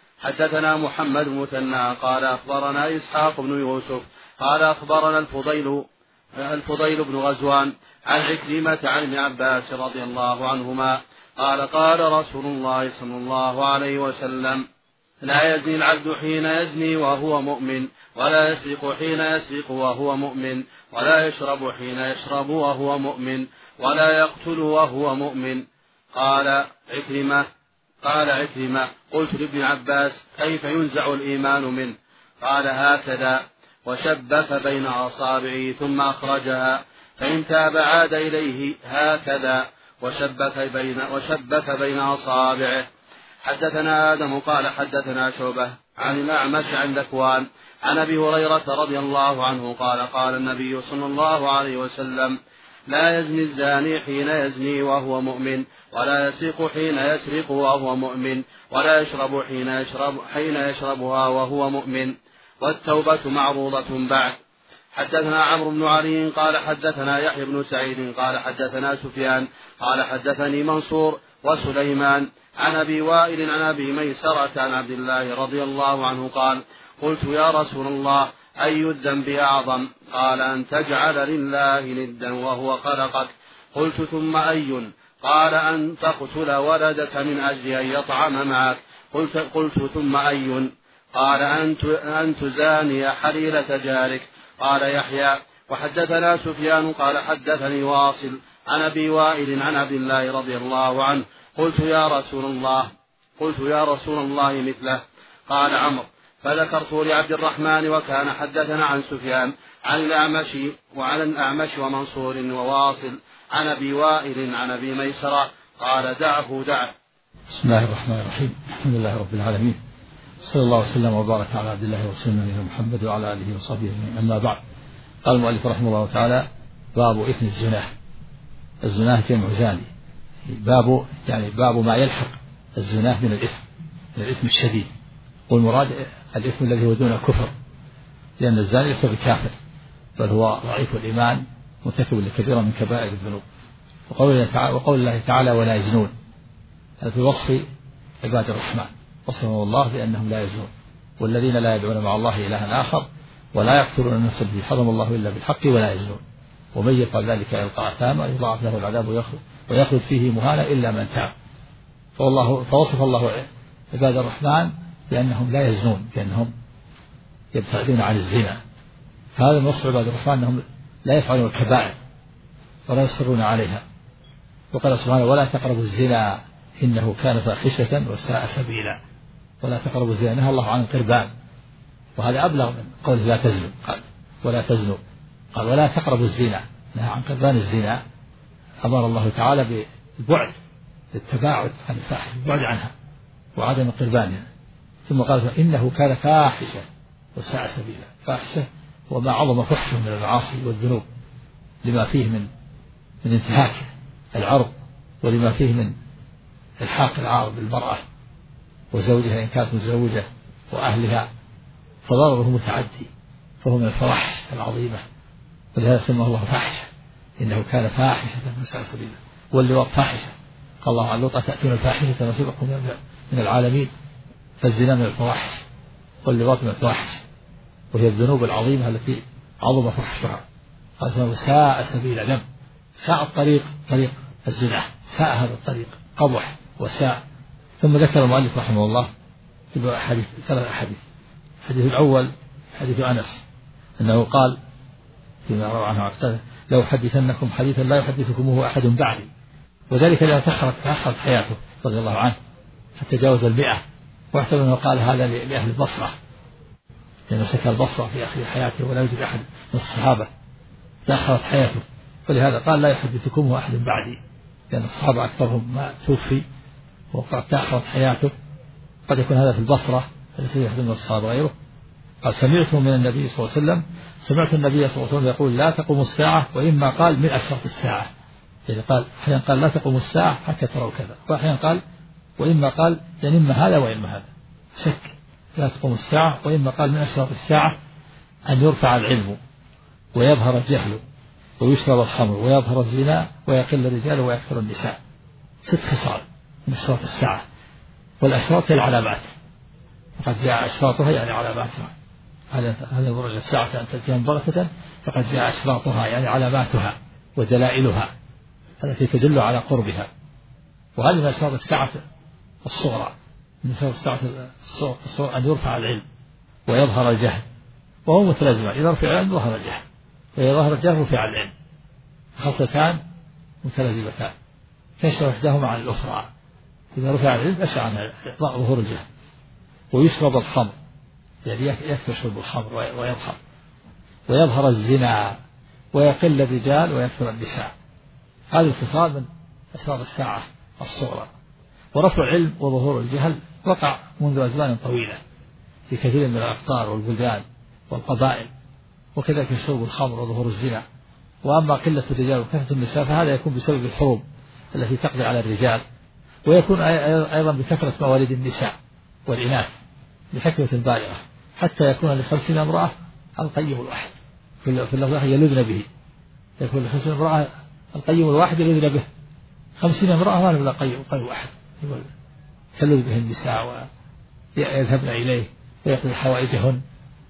حدثنا محمد بن مثنى قال أخبرنا إسحاق بن يوسف قال أخبرنا الفضيل الفضيل بن غزوان عن عكرمة عن ابن عباس رضي الله عنهما قال: قال رسول الله صلى الله عليه وسلم: لا يزني العبد حين يزني وهو مؤمن، ولا يسرق حين يسرق وهو مؤمن، ولا يشرب حين يشرب وهو مؤمن، ولا يقتل وهو مؤمن. قال عكرمة قال عكرمة قلت لابن عباس: كيف ينزع الإيمان منه؟ قال: هكذا، وشبك بين أصابعه ثم أخرجها، فإن تاب عاد إليه هكذا، وشبك بين, وشبك بين أصابعه. حدثنا آدم قال حدثنا شعبة عن الأعمش عن ذكوان عن أبي هريرة رضي الله عنه قال: قال النبي صلى الله عليه وسلم: لا يزني الزاني حين يزني وهو مؤمن، ولا يسرق حين يسرق وهو مؤمن، ولا يشرب حين يشرب حين يشربها وهو مؤمن، والتوبة معروضة بعد. حدثنا عمرو بن علي قال حدثنا يحيى بن سعيد قال حدثنا سفيان قال حدثني منصور وسليمان عن أبي وائل عن أبي ميسرة عن عبد الله رضي الله عنه قال: قلت يا رسول الله: أي الذنب أعظم؟ قال: أن تجعل لله ندا وهو خلقك. قلت: ثم أي؟ قال: أن تقتل ولدك من أجل أن يطعم معك. قلت, قلت ثم أي؟ قال: أن تزاني حليلة جارك. قال يحيى: وحدثنا سفيان قال حدثني واصل عن أبي وائل عن عبد الله رضي الله عنه. قلت يا رسول الله قلت يا رسول الله مثله. قال عمرو: فذكرت لعبد الرحمن وكان حدثنا عن سفيان عن الأعمش وعن الأعمش ومنصور وواصل عن أبي وائل عن أبي ميسرة. قال: دعه دعه. بسم الله الرحمن الرحيم. الحمد لله رب العالمين، صلى الله وسلم وبارك على عبد الله ورسوله نبينا محمد وعلى آله وصحبه أجمعين. أما بعد، قال المؤلف رحمه الله تعالى: باب إثم الزنا. الزنا جمع زاني، باب يعني باب ما يلحق الزنا من الإثم، من الإثم الشديد والمراد الإثم الذي هو دون كفر، لأن الزاني ليس بكافر بل هو ضعيف الإيمان مرتكب لكبيرة من كبائر الذنوب. وقول الله تعالى ولا يزنون، هذا في وصف عباد الرحمن، وصفهم الله بأنهم لا يزنون، والذين لا يدعون مع الله إلها آخر ولا يقتلون النفس التي حرم الله إلا بالحق ولا يزنون ومن يفعل ذلك يلقى أثاما يضاعف له العذاب ويخلد فيه مهانا إلا من تاب. فالله فوصف الله عباد الرحمن بأنهم لا يزنون، بأنهم يبتعدون عن الزنا. فهذا من وصف عباد الرحمن أنهم لا يفعلون الكبائر ولا يصرون عليها. وقال سبحانه ولا تقربوا الزنا إنه كان فاحشة وساء سبيلا. ولا تقربوا الزنا، نهى الله عن القربان، وهذا أبلغ من قوله لا تزنوا، قال ولا تزنوا، قال ولا تقربوا الزنا، نهى عن قربان الزنا. أمر الله تعالى بالبعد، بالتباعد عن الفاحشة، البعد عنها وعدم قربانها. ثم قال فإنه كان فاحشة وساء سبيلا. فاحشة وما عظم فحشه من المعاصي والذنوب لما فيه من من انتهاك العرض، ولما فيه من الحاق العارض بالمرأة وزوجها إن كانت متزوجة وأهلها، فضرره متعدي، فهو من الفواحش العظيمة، ولهذا سماه الله فاحشة، إنه كان فاحشة وساء سبيلا. واللواط فاحشة، قال الله عن لوط تأتون الفاحشة ما سبقكم من العالمين. فالزنا من الفواحش واللواط من الفواحش، وهي الذنوب العظيمة التي عظم فحشها. قال ساء سبيلا، لم ساء الطريق طريق الزنا، ساء هذا الطريق قبح وساء. ثم ذكر المؤلف رحمه الله في حديث ثلاث أحاديث. الحديث الأول حديث أنس أنه قال فيما روى عنه عقتاده لو حدثنكم حديثا لا يحدثكمه أحد بعدي، وذلك لأن تأخرت تأخرت حياته رضي الله عنه حتى جاوز المئة، واحتمل أنه قال هذا لأهل البصرة لأنه سكن البصرة في آخر حياته ولا يوجد أحد من الصحابة، تأخرت حياته، ولهذا قال لا يحدثكمه أحد بعدي، لأن الصحابة أكثرهم ما توفي وقد تأخرت حياته. قد يكون هذا في البصرة التي يحدث من الصحابة غيره. قال سمعته من النبي صلى الله عليه وسلم، سمعت النبي صلى الله عليه وسلم يقول لا تقوم الساعة، وإما قال من أشراط الساعة، يعني قال أحيانا قال لا تقوم الساعة حتى تروا كذا، وأحيانا قال وإما قال يعني إما هذا وإما هذا، شك لا تقوم الساعة، وإما قال من أشراط الساعة أن يرفع العلم ويظهر الجهل ويشرب الخمر ويظهر الزنا ويقل الرجال ويكثر النساء. ست خصال من أشراط الساعة، والأشراط هي العلامات، وقد جاء أشراطها يعني علاماتها. هذا هذا برج الساعة أن تأتيهم بغتة، فقد جاء أشراطها يعني علاماتها ودلائلها التي تدل على قربها. وهذه من أشراط الساعة الصغرى، من أشراط الساعة الصغرى أن يرفع العلم ويظهر الجهل، وهو متلازمان، إذا رفع العلم ظهر الجهل، وإذا ظهر الجهل رفع العلم، خاصتان متلازمتان تشعر إحداهما عن الأخرى. إذا رفع العلم أشعر عن ظهور الجهل. ويشرب الخمر يعني يكثر شرب الخمر ويظهر، ويظهر الزنا ويقل الرجال ويكثر النساء. هذه الخصال من أسرار الساعة الصغرى. ورفع العلم وظهور الجهل وقع منذ أزمان طويلة في كثير من الأقطار والبلدان والقبائل، وكذلك شرب الخمر وظهور الزنا. وأما قلة الرجال وكثرة النساء فهذا يكون بسبب الحروب التي تقضي على الرجال، ويكون أيضا بكثرة مواليد النساء والإناث بحكمة بالغة، حتى يكون لخمسين امرأة القيم الواحد في اللفظ يلذن به، يكون لخمسين امرأة القيم الواحد يلذن به، خمسين امرأة ما له قيم قيم واحد تلذ به النساء ويذهبن إليه ويقضي حوائجهن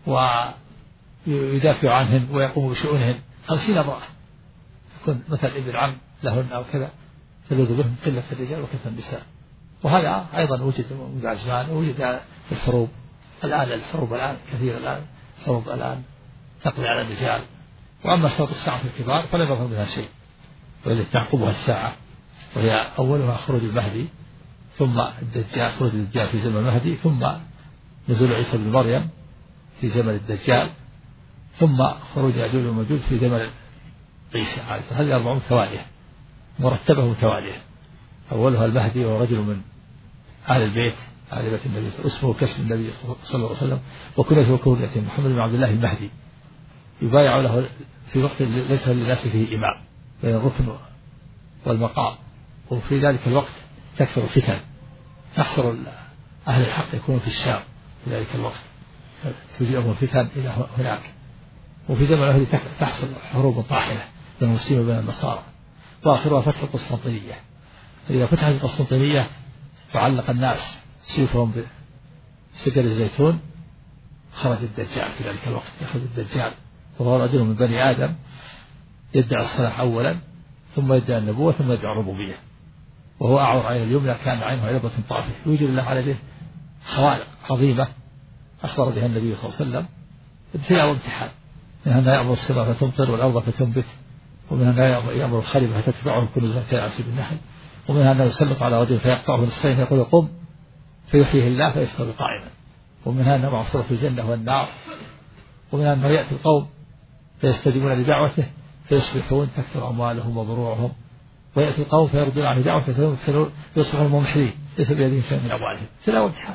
ويدافع عنهن ويقوم بشؤونهن. خمسين امرأة يكون مثل ابن عم لهن أو كذا تلذ بهم قلة الرجال وكثرة النساء. وهذا أيضا وجد منذ زمان، ووجد في الحروب الآن. الحروب الآن كثيرة، الآن الحروب الآن تقضي على الرجال. وأما شرط الساعة الكبار فلا يظهر منها شيء، والتي تعقبها الساعة، وهي أولها خروج المهدي، ثم الدجال، خروج الدجال في زمن المهدي، ثم نزول عيسى بن مريم في زمن الدجال، ثم خروج يأجوج ومأجوج في زمن عيسى عليه السلام. هذه أربع متوالية مرتبة متوالية. أولها المهدي وهو رجل من أهل البيت، أهل بيت النبي، اسمه كاسم النبي صلى الله عليه وسلم، وكنيته كنيته محمد بن عبد الله المهدي، يبايع له في وقت ليس للناس فيه إمام بين الركن والمقام. وفي ذلك الوقت تكثر الفتن، تحصر أهل الحق يكونون في الشام في ذلك الوقت تجيئهم الفتن إلى هناك. وفي زمن العهد تحصل حروب طاحنة بين المسلمين وبين النصارى، وآخرها فتح القسطنطينية. فإذا فتحت القسطنطينية وعلق الناس سيوفهم بشجر الزيتون خرج الدجال في ذلك الوقت. يخرج الدجال وهو رجل من بني آدم يدعي الصلاح أولا، ثم يدعي النبوة، ثم يدعي الربوبية، وهو أعور عين اليمنى كان عينه عرضة طافية. يوجد الله على يده خوارق عظيمة أخبر بها النبي صلى الله عليه وسلم، ابتلاء وامتحان. منها ما يأمر السماء فتمطر والأرض فتنبت، ومنها ما يأمر الخليفة فتتبعه الكنوز كيعصي بالنحل، ومنها أنه يسلط على رجل فيقطعه نصفين يقول قم فيحييه الله فيستوي قائما، ومنها أنه معصرة الجنة والنار، ومنها أنه يأتي القوم فيستجيبون لدعوته فيصبحون تكثر أموالهم وضروعهم، ويأتي القوم فيردون عن دعوته فيصبحون ممحلين ليس بيدهم شيء من أموالهم. ابتلاء وامتحان.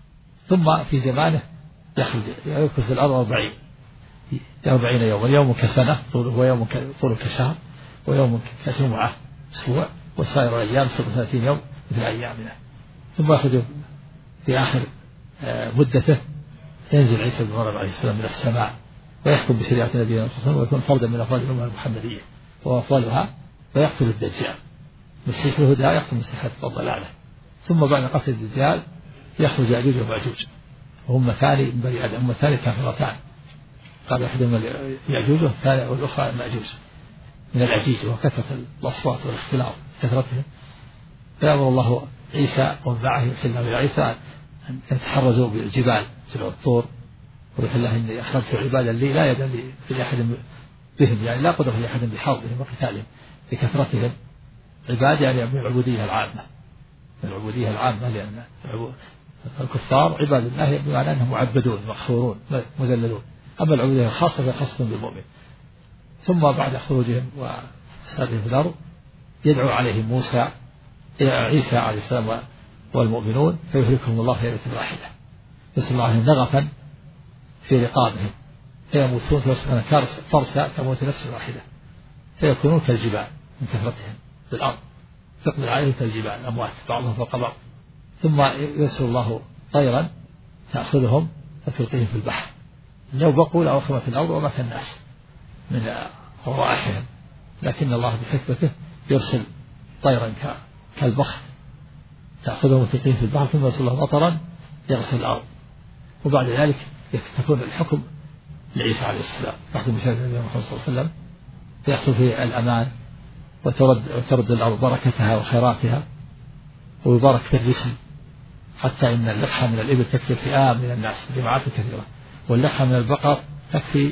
ثم في زمانه يخرج يمكث في الأرض أربعين أربعين يوما، يوم كسنة طوله ويوم طوله كشهر ويوم كجمعة أسبوع، وسائر الأيام ستة وثلاثين يوم مثل أيامنا. ثم يخرج في آخر مدته ينزل عيسى بن مريم عليه السلام من السماء ويحكم بشريعة نبينا صلى الله عليه وسلم ويكون فردا من أفراد الأمة المحمدية وأفضلها، ويقتل الدجال مسيح الهدى يقتل مسيح الضلالة. ثم بعد قتل الدجال يخرج يأجوج ومأجوج وهم ثاني من بني آدم، هم ثاني كافرتان، قال أحدهما يأجوج والأخرى مأجوج من العجيج وكثرة الأصوات والاختلاط كثرتهم. فيأمر الله عيسى ومن معه يحلهم إلى عيسى أن يتحرزوا بالجبال جبل الطور، ويقول الله إني أخرجت عبادا لي لا يد لي في أحد بهم، يعني لا قدرة لأحد بحربهم وقتالهم بكثرتهم. عباد يعني من العبودية العامة، من العبودية العامة، لأن الكفار عباد الله بمعنى أنهم معبدون مقهورون مذللون، أما العبودية الخاصة فهي خاصة بالمؤمن. ثم بعد خروجهم وفسادهم في الأرض يدعو عليهم موسى عيسى عليه السلام والمؤمنون فيهلكهم الله في ليلة واحدة، يصل عليهم نغفا في رقابهم فيموتون فيصبحون فرسا كموت نفس واحدة، فيكونون كالجبال من كثرتهم في الأرض، تقبل عليهم كالجبال أموات بعضهم فوق بعض. ثم يرسل الله طيرا تأخذهم فتلقيهم في البحر، لو بقوا لأوخمت الأرض وما كان الناس من روائحهم، لكن الله بحكمته يرسل طيرا كالبخت تأخذهم وتلقيهم في البحر، ثم يرسل الله مطرا يغسل الأرض. وبعد ذلك تكون الحكم لعيسى عليه السلام تحكم بشريعة النبي محمد صلى الله عليه وسلم، يحصل فيه الأمان وترد, وترد الأرض بركتها وخيراتها ويبارك في الرسل، حتى إن اللحى من الإبل تكفي فئام من الناس جماعات كثيرة، واللحى من البقر تكفي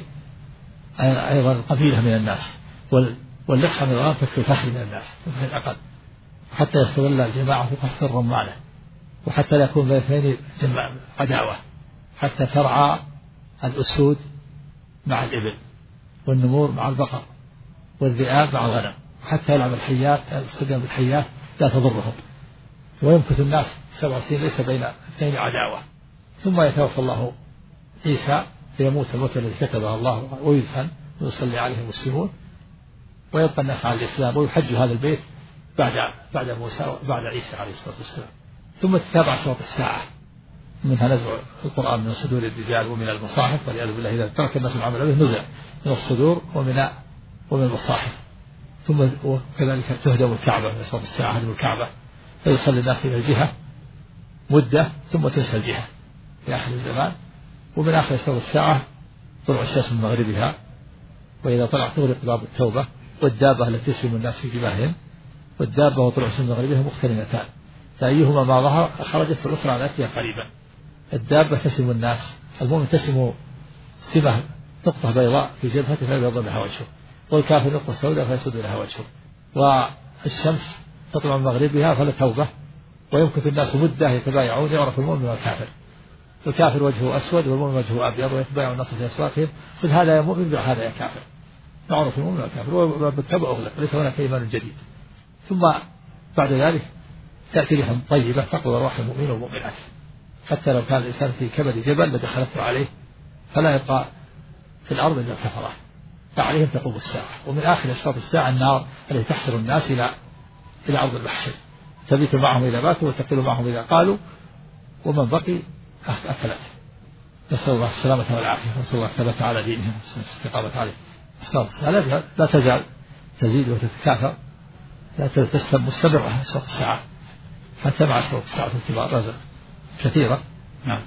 أيضا قبيلة من الناس، واللحى من الغنم تكفي فخر من الناس تكفي الأقل، حتى يستغل الجماعة في قحط الرمانة، وحتى لا يكون بين اثنين عداوة، حتى ترعى الأسود مع الإبل والنمور مع البقر والذئاب مع الغنم، حتى يلعب الحيات الصبيان بالحيات لا تضرهم، ويمكث الناس سبع سنين ليس بين اثنين عداوة. ثم يتوفى الله عيسى فيموت الموت الذي كتبه الله ويدفن ويصلي عليه المسلمون، ويبقى الناس على الإسلام ويحج هذا البيت بعد بعد موسى وبعد عيسى عليه الصلاة والسلام. ثم تتابع أشراط الساعة، منها نزع القرآن من صدور الرجال ومن المصاحف، والعياذ بالله إذا ترك الناس العمل به نزع من الصدور ومن ومن المصاحف. ثم وكذلك تهدم الكعبة من أشراط الساعة، هدم الكعبة فيصلي الناس إلى الجهة مدة ثم تنسى الجهة في آخر الزمان. ومن آخر أشراط الساعة طلع الشمس من مغربها، وإذا طلع تغلق باب التوبة، والدابة التي تسلم الناس في جباههم، والدابة وطلع الشمس من مغربها مقترنتان، فأيهما ما ظهر خرجت في الأخرى على نفسها قريبا. الدابة تسم الناس، المؤمن تسم سمة نقطة بيضاء في جبهته فيبيض لها وجهه، والكافر نقطة سوداء فيسود لها وجهه. والشمس تطلع من مغربها فلا توبة، ويمكث الناس مدة يتبايعون يعرف المؤمن والكافر، الكافر وجهه أسود والمؤمن وجهه أبيض، ويتبايع الناس في أسواقهم، خذ هذا يا مؤمن بيع هذا يا كافر، نعرف المؤمن والكافر، وبالتبع أغلق ليس هناك إيمان جديد. ثم بعد ذلك تأتي ريح طيبة تقبض أرواح المؤمنين والمؤمنات، حتى لو كان الإنسان في كبد جبل لدخلته عليه فلا يبقى في الأرض إلا كفره، فعليهم تقوم الساعة. ومن آخر أشراط الساعة النار التي تحشر الناس إلى إلى أرض المحشر، تبيت معهم إذا باتوا وتقل معهم إذا قالوا، ومن بقي أكلته نسأل الله السلامة والعافية، نسأل الله الثبات على دينهم والاستقامة عليه. لا, لا تزال تزيد وتتكاثر، لا تستمر مستمرة أشراط الساعة حتى مع أشراط الساعة الكبار رزق كثيرة. نعم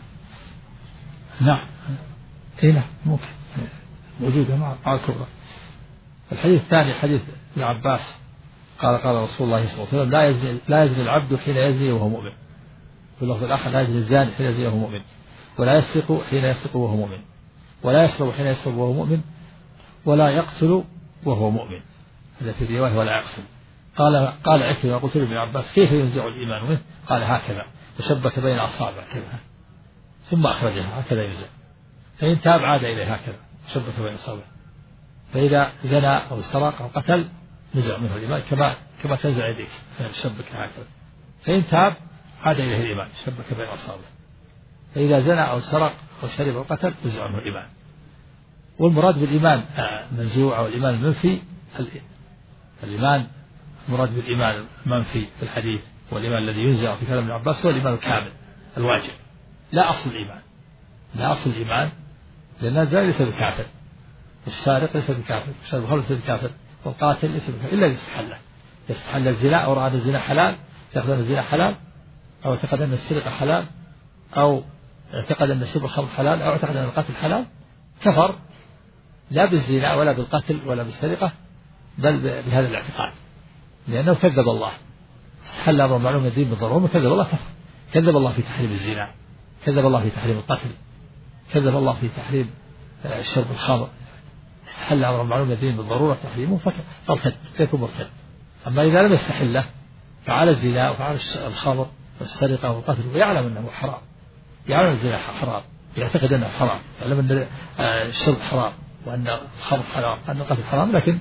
نعم هنا ممكن موجودة مع الكبرى. الحديث الثاني حديث ابن عباس قال قال رسول الله صلى الله عليه وسلم لا يزني لا يزني العبد حين يزني وهو مؤمن، في اللفظ الآخر لا يزني الزاني حين يزني وهو مؤمن، ولا يسرق حين يسرق وهو مؤمن، ولا يشرب حين يشرب وهو مؤمن، ولا يقتل وهو مؤمن. هذا في الرواية ولا يقتل. قال قال عكرمة قلت لابن عباس كيف ينزع الإيمان منه؟ قال هكذا، وشبك بين أصابع كذا ثم أخرجها هكذا ينزع، فإن تاب عاد إليه هكذا شبك بين أصابع، فإذا زنى أو سرق أو قتل نزع منه الإيمان كما كما تنزع يديك شبك هكذا، فإن تاب عاد إليه الإيمان شبك بين أصابع، فإذا زنى أو سرق أو شرب أو قتل نزع منه الإيمان. والمراد بالإيمان منزوع أو الإيمان المنفي، الإيمان المراد بالإيمان المنفي في الحديث والإيمان الذي ينزع في كلام ابن عباس هو الإيمان الكامل الواجب، لا أصل الإيمان، لا أصل الإيمان، لأن الزاني ليس بكافر، والسارق ليس بكافر، والشارب الخمر ليس بكافر، والقاتل ليس بكافر إلا يستحله، يستحل الزنا أو رأى أن الزنا حلال، اعتقد أن الزنا حلال، أو اعتقد أن السرقة حلال، أو اعتقد أن شرب الخمر حلال، أو اعتقد أن القتل حلال، كفر لا بالزنا ولا بالقتل ولا بالسرقة، بل بهذا الاعتقاد، لأنه كذب الله، استحل أمر معلوم الدين بالضرورة، وكذب الله كفر، كذب الله في تحريم الزنا، كذب الله في تحريم القتل، كذب الله في تحريم شرب الخمر، استحل أمر معلوم الدين بالضرورة تحريمه فارتد فيكون مرتد. أما إذا لم يستحله فعل الزنا وفعل الخمر والسرقة والقتل ويعلم أنه حرام، يعلم الزنا حرام، يعتقد أنه حرام، يعلم أن الشرب حرام وأن الخمر حرام وأن القتل حرام، لكن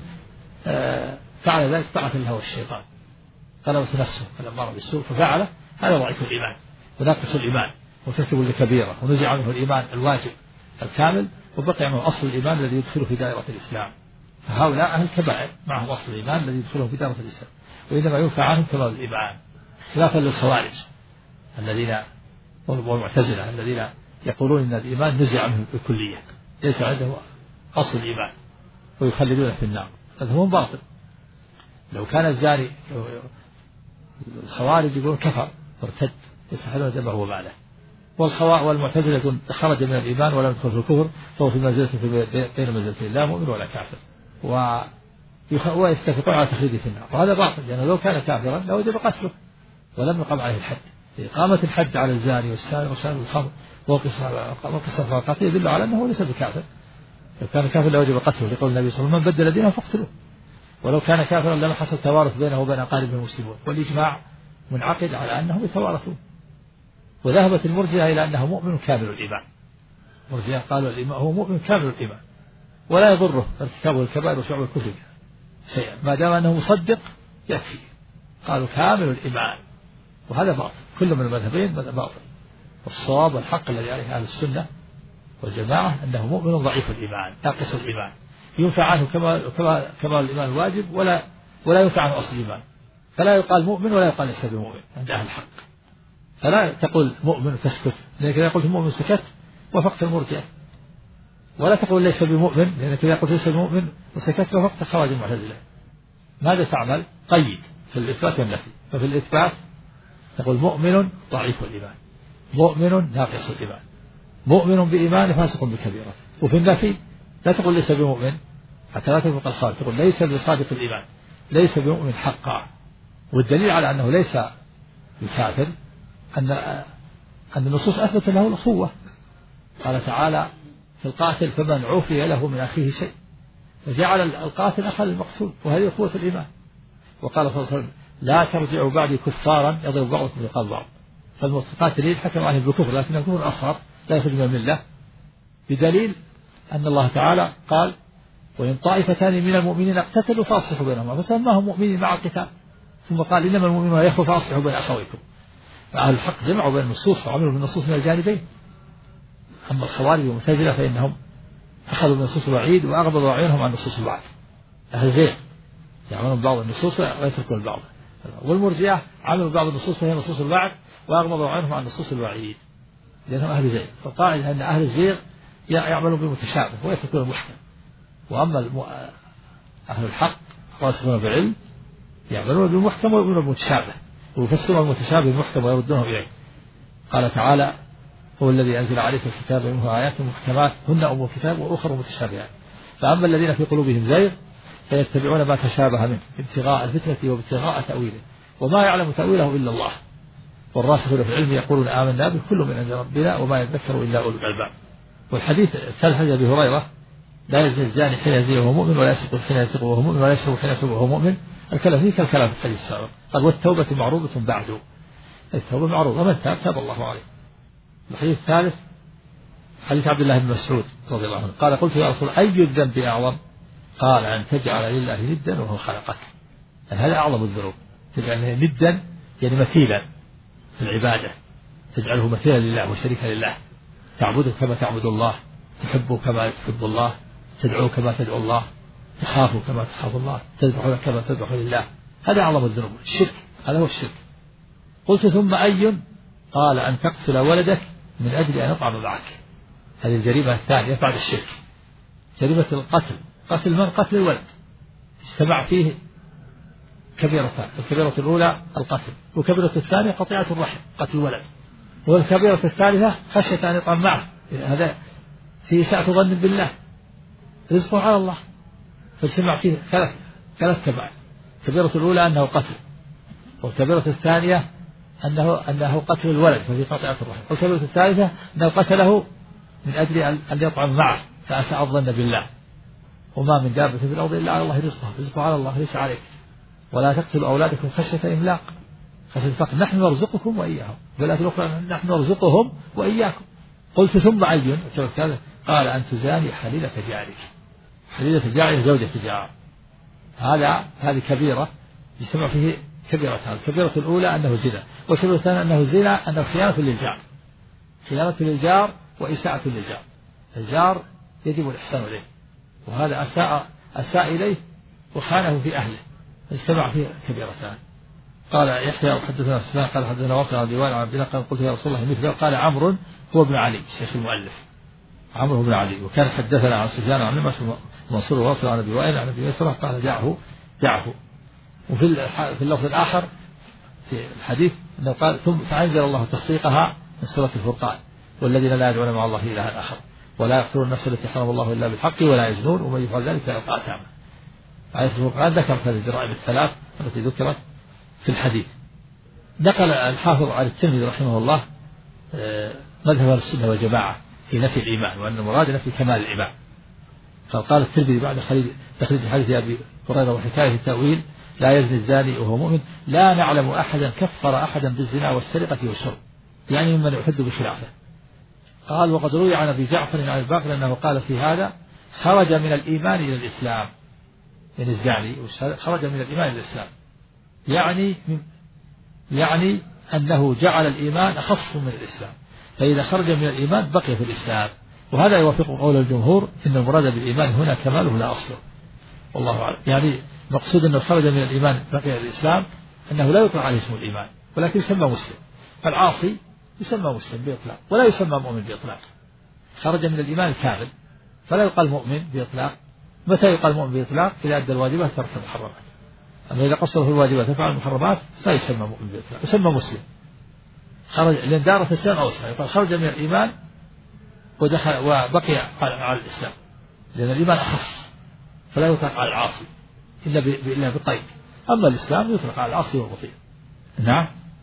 فعل ذلك طاعة له والشيطان، غلبت نفسه فلما بالسوء ففعله، هذا ضعيف الإيمان وناقص الإيمان وترتب لكبيرة، ونزع منه الإيمان الواجب الكامل، وبقي عنه أصل الإيمان الذي يدخله في دائرة الإسلام. فهؤلاء أهل الكبائر معهم أصل الإيمان الذي يدخله في دائرة الإسلام، وإنما ينفع عنهم كمال الإيمان، خلافا للخوارج الذين والمعتزلة الذين يقولون إن الإيمان نزع منه بالكلية، ليس عنده أصل الإيمان ويخلدونه في النار، هذا هو باطل. لو كان الزاني الخوارج يقولون كفر وارتد يستحلون دمه وماله، والمعتزلة يقول خرج من الإيمان ولم يدخل في الكفر فهو في منزلة بين منزلتين لا مؤمن ولا كافر، ويتفقون على تخليده في النار، وهذا باطل، لأنه لو كان كافرا لوجب قتله ولم يقام عليه الحد. إقامة الحد على الزاني والسارق وشارب الخمر والقصاص على القتل يدل على أنه ليس بكافر، لو كان كافر لوجب قتله، لقول النبي صلى الله عليه وسلم من بدل دينه فاقتلوه، ولو كان كافرا لما حصل توارث بينه وبين أقاربه المسلمون، والإجماع منعقد على أنهم يتوارثون. وذهبت المرجئة إلى أنه مؤمن كامل الإيمان، المرجئة قالوا الإيمان هو مؤمن كامل الإيمان ولا يضره ارتكابه الكبائر وشعب الكفر شيئا ما دام أنه مصدق يكفي، قالوا كامل الإيمان، وهذا باطل، كل من المذهبين باطل. والصواب والحق الذي عليه أهل السنة والجماعة أنه مؤمن ضعيف الإيمان ناقص الإيمان، ينفع عنه كما كما كما الإيمان الواجب ولا ولا ينفع عنه أصل الإيمان، فلا يقال مؤمن ولا يقال ليس بمؤمن عند أهل الحق، فلا تقول مؤمن وتسكت، لأنك إذا قلت مؤمن سكت وفقت المرجئة، ولا تقول ليس بمؤمن، لأنك إذا قلت ليس بمؤمن وسكت وفقت خوارج المعتزلة. ماذا تعمل؟ قيد في الإثبات والنفي، ففي الإثبات تقول مؤمن ضعيف الإيمان، مؤمن ناقص الإيمان، مؤمن بإيمان فاسق بكبيرة. وفي النفي لا تقول ليس بمؤمن حتى لا تفوق الخارج، تقول ليس بصادق الإيمان، ليس بمؤمن حقا. والدليل على أنه ليس بكافر أن أن النصوص أثبت له الأخوة، قال تعالى في القاتل فمن عفي له من أخيه شيء، فجعل القاتل أخا للمقتول، وهذه أخوة الإيمان. وقال صلى الله عليه وسلم لا ترجعوا بعدي كفارا يضرب بعضكم رقاب بعض، فالقاتلين حكم عليهم بالكفر لكن الكفر أصغر لا يخرج من الملة، بدليل أن الله تعالى قال وإن طائفتان من المؤمنين اقتتلوا فأصلحوا بينهما، فسماهم مؤمنين مع القتال، ثم قال إنما المؤمنون إخوة فأصلحوا بين أخويكم. فأهل الحق جمعوا بين النصوص وعملوا بالنصوص من الجانبين. أما الخوارج والمعتزلة فإنهم أخذوا من نصوص الوعيد وأغمضوا أعينهم عن نصوص الوعد، أهل زين يعملون بعض النصوص ويتركون البعض، والمرجئة عملوا بعض النصوص وهي نصوص الوعد وأغمضوا أعينهم عن نصوص الوعيد. لأنهم أهل زيغ. فالقاعدة أن أهل الزيغ يعملون بالمتشابه ويتركون المحكم، وأما أهل الحق راسخون بالعلم يعملون بالمحكم ويؤمنون بالمتشابه ويفسرون المتشابه بالمحكم ويردونه إليه. قال تعالى: هو الذي أنزل عليك الكتاب منه آيات محكمات هن أم الكتاب وأخر متشابهات، فأما الذين في قلوبهم زيغ فيتبعون ما تشابه منه ابتغاء الفتنة وابتغاء تأويله وما يعلم تأويله إلا الله، والراسخون في العلم يقولون آمنا به كل من عند ربنا وما يذكر إلا أولو الألباب. والحديث الثالث حديث أبي هريرة: لا يزني الزاني حين يزني وهو مؤمن، ولا يسرق حين يسرق وهو مؤمن، ولا يشرب حين يشرب وهو مؤمن. الكلام فيه كالكلام في الحديث السابق. قال: والتوبة معروضة بعد. التوبة معروضة، ومن تاب تاب الله عليه. الحديث الثالث حديث عبد الله بن مسعود رضي الله عنه قال: قلت يا رسول الله: أي الذنب أعظم؟ قال: أن تجعل لله ندا وهو خلقك. يعني هذا أعظم الذنوب، تجعل ندا يعني مثيلا في العبادة، تجعله مثيلا لله وشريكا لله، تعبده كما تعبد الله، تحبه كما تحب الله، تدعوه كما تدعو الله، تخافه كما تخاف الله، تذبحه كما تذبح لله. هذا أعظم الذنوب، الشرك، هذا هو الشرك. قلت: ثم أي؟ قال: أن تقتل ولدك من أجل أن يطعم معك. هذه الجريمة الثانية بعد الشرك، جريمة القتل. قتل من؟ قتل الولد. اجتمع فيه كبيرتان: الكبيرة الأولى القتل، والكبيرة الثانية قطيعة الرحم قتل الولد، والكبيرة الثالثة خشية أن يطعم معه. هذا فيه ساعة ظن بالله، رزقه على الله. فاجتمع فيه ثلاث ثلاث كبائر: الكبيرة الأولى أنه قتل، والكبيرة الثانية أنه أنه قتل الولد ففي قطيعة الرحم، والكبيرة الثالثة أنه قتله من أجل أن يطعم معه فأساء الظن بالله. وما من دابة في الأرض إلا على الله رزقها، رزقه على الله ليس عليك. ولا تقتلوا أولادكم خشية إملاق، خشية فقر، نحن نرزقكم وإياهم، ولا الأخرى نحن نرزقهم وإياكم. قلت: ثم أي؟ قال: أن تزاني حليلة جارك. حليلة جارك زوجة جار. هذا هذه كبيرة يجتمع فيه كبيرتان: الكبيرة الأولى أنه زنا، والكبيرة الثانية أنه زنا أنه خيانة للجار، خيانة للجار وإساءة للجار. الجار يجب الإحسان إليه، وهذا أساء أساء إليه وخانه في أهله، اجتمع فيه كبيرتان. قال يحيى: حدثنا سفيان قال حدثنا واصل عن ديوان عن عبد الله قال: قلت يا رسول الله مثله. قال عمرو هو ابن علي شيخ المؤلف، عمرو بن علي. وكان حدثنا عن سفيان عن منصور واصل عن ابي وائل عن ابي يسرى قال: دعه دعه. وفي في اللفظ الآخر في الحديث أنه قال: ثم فأنزل الله تصديقها من سورة الفرقان: والذين لا يدعون مع الله إلها آخر ولا يقتلون النفس التي حرم الله إلا بالحق ولا يزنون ومن يفعل ذلك يلقى أثاما. آية الفرقان ذكرت هذه الجرائم الثلاث التي ذكرت في الحديث. نقل الحافظ على الترمذي رحمه الله مذهب السنة والجماعة في نفي الإيمان، وأن المراد نفي كمال الإيمان. فقال الترمذي بعد تخريج حديث أبي هريرة وحكاية التأويل: لا يزني الزاني وهو مؤمن، لا نعلم أحدا كفر أحدا بالزنا والسرقة والشرب، يعني ممن يعتد بخلافه. قال: وقد روي عن أبي جعفر عن الباقر أنه قال في هذا: خرج من الإيمان إلى الإسلام، من الزاني خرج من الإيمان إلى الإسلام، يعني يعني أنه جعل الإيمان أخص من الإسلام، فإذا خرج من الإيمان بقي في الإسلام. وهذا يوافق قول الجمهور إن المراد بالإيمان هنا كماله لا أصله، والله أعلم. يعني مقصود أنه خرج من الإيمان بقي الإسلام، أنه لا يطلق عليه اسم الإيمان ولكن يسمى مسلم. فالعاصي يسمى مسلم بإطلاق ولا يسمى مؤمن بإطلاق. خرج من الإيمان الكامل فلا يقال مؤمن بإطلاق. متى يقال مؤمن بإطلاق؟ إذا أدى الواجبات ترك المحرمات. أما إذا قصر في الواجبات وفعل المحرمات لا يسمى مؤمن بإطلاق، يسمى مسلم. خرج لأن دار الإسلام أوسع، يقال خرج من الإيمان ودخل وبقي على الإسلام، لأن الإيمان أخص فلا يطلق على العاصي إلا إلا بقيد. أما الإسلام يطلق على العاصي والمطيع. نعم.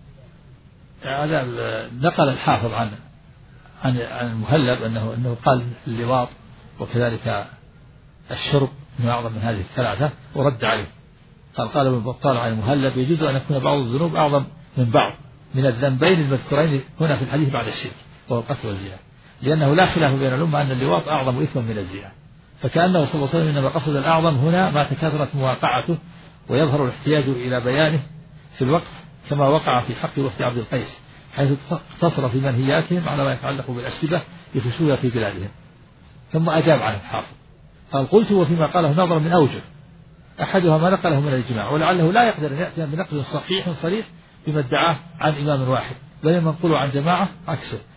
هذا نقل الحافظ عن عن عن المهلب أنه أنه قال اللواط وكذلك الشرب من أعظم من هذه الثلاثة، ورد عليه. قال قال ابن بطال عن المهلب: يجوز أن يكون بعض الذنوب أعظم من بعض من الذنبين المذكورين هنا في الحديث بعد الشرك، وهو القتل والزنا، لأنه لا خلاف بين الأمة أن اللواط أعظم إثما من الزنا. فكأنه صلى الله عليه وسلم إنما قصد الأعظم هنا ما تكاثرت مواقعته ويظهر الاحتياج إلى بيانه في الوقت، كما وقع في حق وفد عبد القيس، حيث اقتصر في منهياتهم على ما يتعلق بالأشربة يفشوها في بلادهم. ثم أجاب عنه الحافظ قال: قلت وفيما قاله نظر من أوجه، أحدها ما نقله من الإجماع، ولعله لا يقدر أن يأتي بنقل صحيح صريح بما ادعاه عن إمام واحد، بل المنقول عن جماعة عكسه،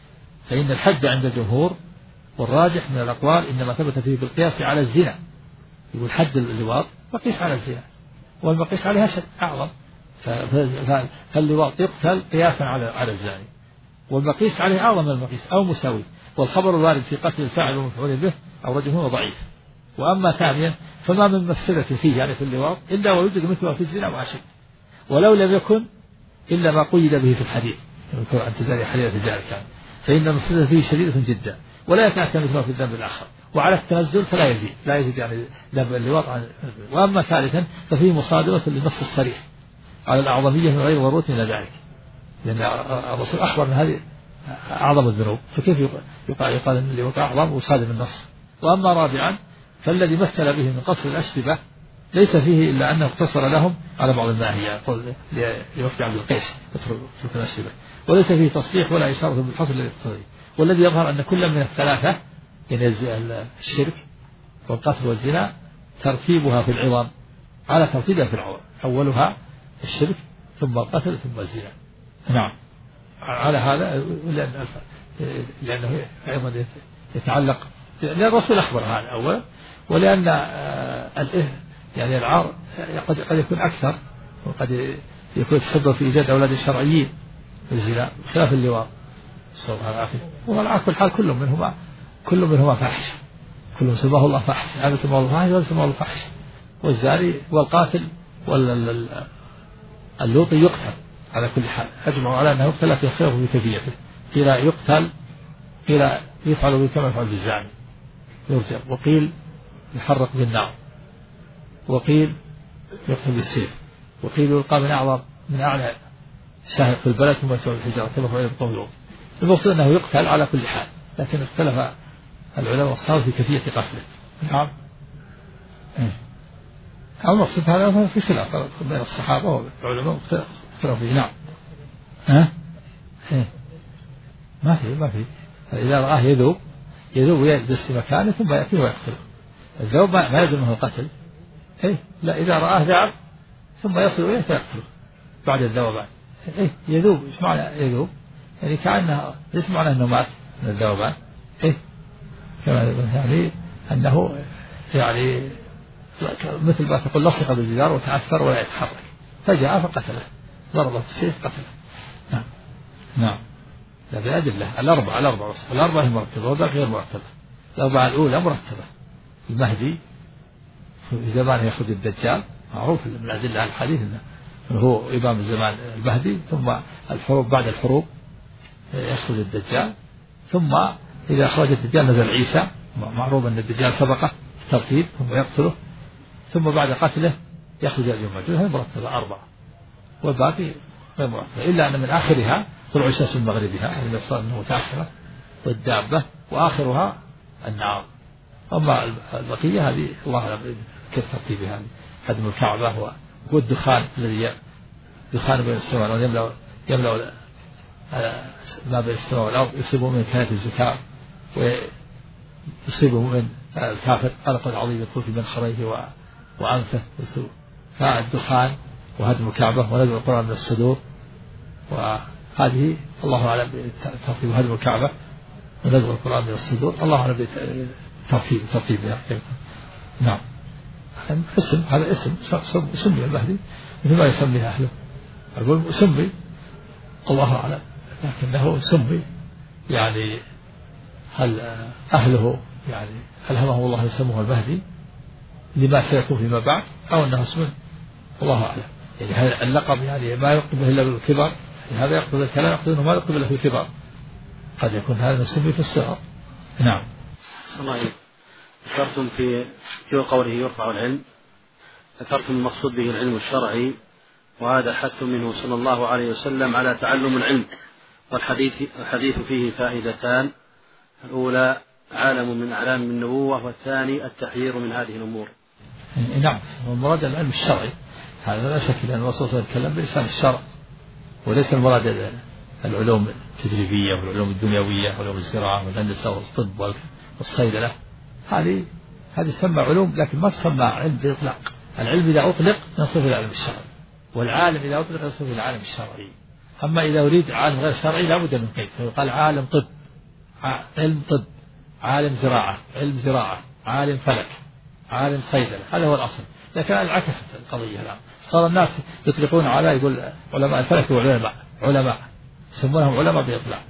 فإن الحد عند الجمهور والراجح من الأقوال إنما ثبت فيه بالقياس على الزنا، يقول حد اللواط مقيس على الزنا والمقيس عليها شد أعظم، فاللواط يقتل قياسا على على الزاني، والمقيس عليه أعظم من المقيس أو مساوي. والخبر الوارد في قتل الفاعل والمفعول به أو رجل هو ضعيف. وأما ثانيا فما من مفسدة فيه يعني في اللواط إلا ويوجد مثلها في الزنا وأشد، ولو لم يكن إلا ما قيد به في الحديث أن تزال حليلة الجار كان، فإن المفسدة فيه شديدة جدا ولا يتأتى مثله في الذنب الآخر. وعلى التنزل فلا يزيد لا يزيد يعني ذنب اللواط عن. وأما ثالثا ففيه مصادرة للنص الصريح على الأعظمية من غير ضرورة إلى ذلك، لأن الرسول أخبر أن هذه أعظم الذنوب، فكيف يقال يقال أن اللي وقع أعظم وصادم النص. وأما رابعا فالذي مثل به من قصر الأشربة ليس فيه إلا أنه اقتصر لهم على بعض الماهية لوفد عبد القيس تترك الأشربة، وليس فيه تصريح ولا إشارة بالحصر الاقتصادي. والذي يظهر أن كل من الثلاثة يعني الشرك والقتل والزنا ترتيبها في العظام على ترتيبها في العظام، أولها الشرك ثم القتل ثم الزنا. نعم على هذا لأن لأنه أيضا يتعلق، لأن الرسول أخبر هذا أولا، ولأن يعني العار قد قد يكون أكثر، وقد يكون يتسبب في إيجاد أولاد شرعيين الزنا خلاف اللواط صلى الله عليه وسلم. وعلى كل حال كل منهما كل منهما فاحش، كل سماه الله فاحش، هذا سماه الله فاحش وهذا سماه الله فاحش. والزاني والقاتل واللوطي يقتل على كل حال، أجمعوا على أنه يقتل في خيره في كيفيته، قيل يقتل قيل يفعل به كما يفعل بالزاني يرجع، وقيل يحرق بالنار، وقيل يقتل بالسيف، وقيل يلقى من أعظم من أعلى شاهق في البلد ثم يسوى بالحجارة كما فعل بقوم لوط. المقصود أنه يقتل على كل حال، لكن اختلف العلماء والصحابة في كيفية قتله. نعم المقصود هذا في خلاف بين الصحابة والعلماء اختلفوا فيه. نعم ها إيه؟ ما في ما في إذا رآه يذوب يذوب ويجلس في مكانه ثم يأتي ويقتله. الذوب ما يلزمه القتل، إيه؟ لا إذا رآه ذعب ثم يصل إليه فيقتله بعد الذوبان. إيه يذوب، إيش معنى يذوب؟ يعني كأنه ليس معنى أنه مات من الذوبان، إيه كما يعني أنه يعني مثل ما تقول لصق بالجدار وتعثر ولا يتحرك، فجاء فقتله ضربه بالسيف قتله. نعم نعم لا بأدلة الأربعة الأربعة الأربعة هي مرتبة والباقي غير مرتبة. الأربعة الأولى مرتبة، المهدي في زمان يخرج الدجال معروف من الأدلة الحديث أنه هو إمام الزمان المهدي، ثم الحروب بعد الحروب يخرج الدجال، ثم إذا خرج الدجال نزل عيسى، معروف أن الدجال سبقه ترتيب ثم يقتله، ثم بعد قتله يخرج اليوم. هي مرتبة أربعة والباقي غير مرتبة، إلا أن من آخرها طلوع الشمس من مغربها التي صار أنه متأخرة والدابة، وآخرها النار. أما البقية هذه الله أعلم كيف ترتيبها، هدم الكعبة والدخان الذي دخان بين السماء والأرض يملأ يملأ ما بين السماء والأرض، يصيبه من كانت الزكاة ويصيبه من الكافر قلق عظيم يدخل في منخريه وأنفه، فالدخان وهدم الكعبة ونزع القرآن من الصدور، وهذه الله أعلم ترتيب هدم الكعبة ونزع القرآن من الصدور، الله أعلم بترتيب ترتيبها. نعم اسم هذا اسم سمي المهدي مثل ما يسميه أهله، أقول سمي الله أعلم، لكنه سمي يعني هل أهله يعني ألهمه الله يسموه المهدي لما سيكون فيما بعد، أو أنه اسم الله أعلم. يعني هذا اللقب يعني ما يقتل إلا بالكبر، يعني هذا يقتل الكلام يقتل إنه ما يقتل إلا في الكبر، قد يكون هذا سمي في الصغر. نعم. ذكرتم في في قوله يرفع العلم، ذكرتم المقصود به العلم الشرعي، وهذا حث منه صلى الله عليه وسلم على تعلم العلم. والحديث الحديث فيه فائدتان، الأولى عالم من أعلام النبوة، والثاني التحذير من هذه الأمور. نعم المراد العلم الشرعي، هذا لا شك أن الرسول صلى الله عليه وسلم بلسان الشرع، وليس المراد العلوم التجريبية والعلوم الدنيوية والعلوم الزراعة والهندسة والطب والصيدلة، هذه هذه تسمى علوم لكن ما تسمى علم بإطلاق. العلم إذا أطلق ينصف إلى العلم الشرعي، والعالم إذا أطلق ينصف إلى العالم الشرعي. أما إذا أريد عالم غير شرعي لا بد من قيد، فيقال عالم طب علم طب، عالم زراعة، علم زراعة، عالم فلك، عالم صيدلة، هذا هو الأصل. لكن انعكست القضية الآن، صار الناس يطلقون على يقول علماء الفلك وعلماء علماء يسمونهم علماء بإطلاق،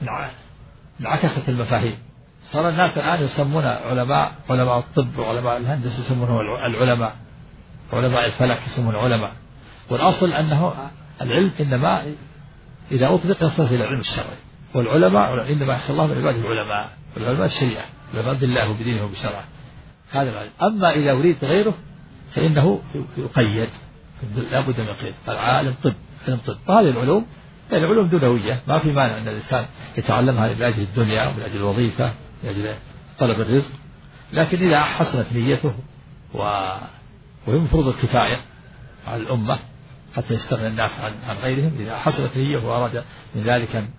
انعكست المفاهيم. صار الناس الآن يسمون علماء علماء الطب وعلماء الهندسة يسمونهم العلماء، علماء الفلك يسمون علماء. والأصل أنه العلم إنما إذا أطلق يصل إلى العلم الشرعي، والعلماء إنما يخشى الله من عباده العلماء، والعلماء الشريعة، العلماء بالله وبدينه وبشرعه، هذا العلم. أما إذا أريد غيره فإنه يقيد، لا بد من قيد. العالم طب، علم طب، وهذه العلوم العلوم دنيوية، ما في مانع أن الإنسان يتعلمها من أجل الدنيا ومن أجل الوظيفة من أجل طلب الرزق، لكن إذا حسنت نيته و... ويفرض الكفاية على الأمة حتى يستغني الناس عن, عن غيرهم، إذا حسنت نيته وأراد من ذلك أن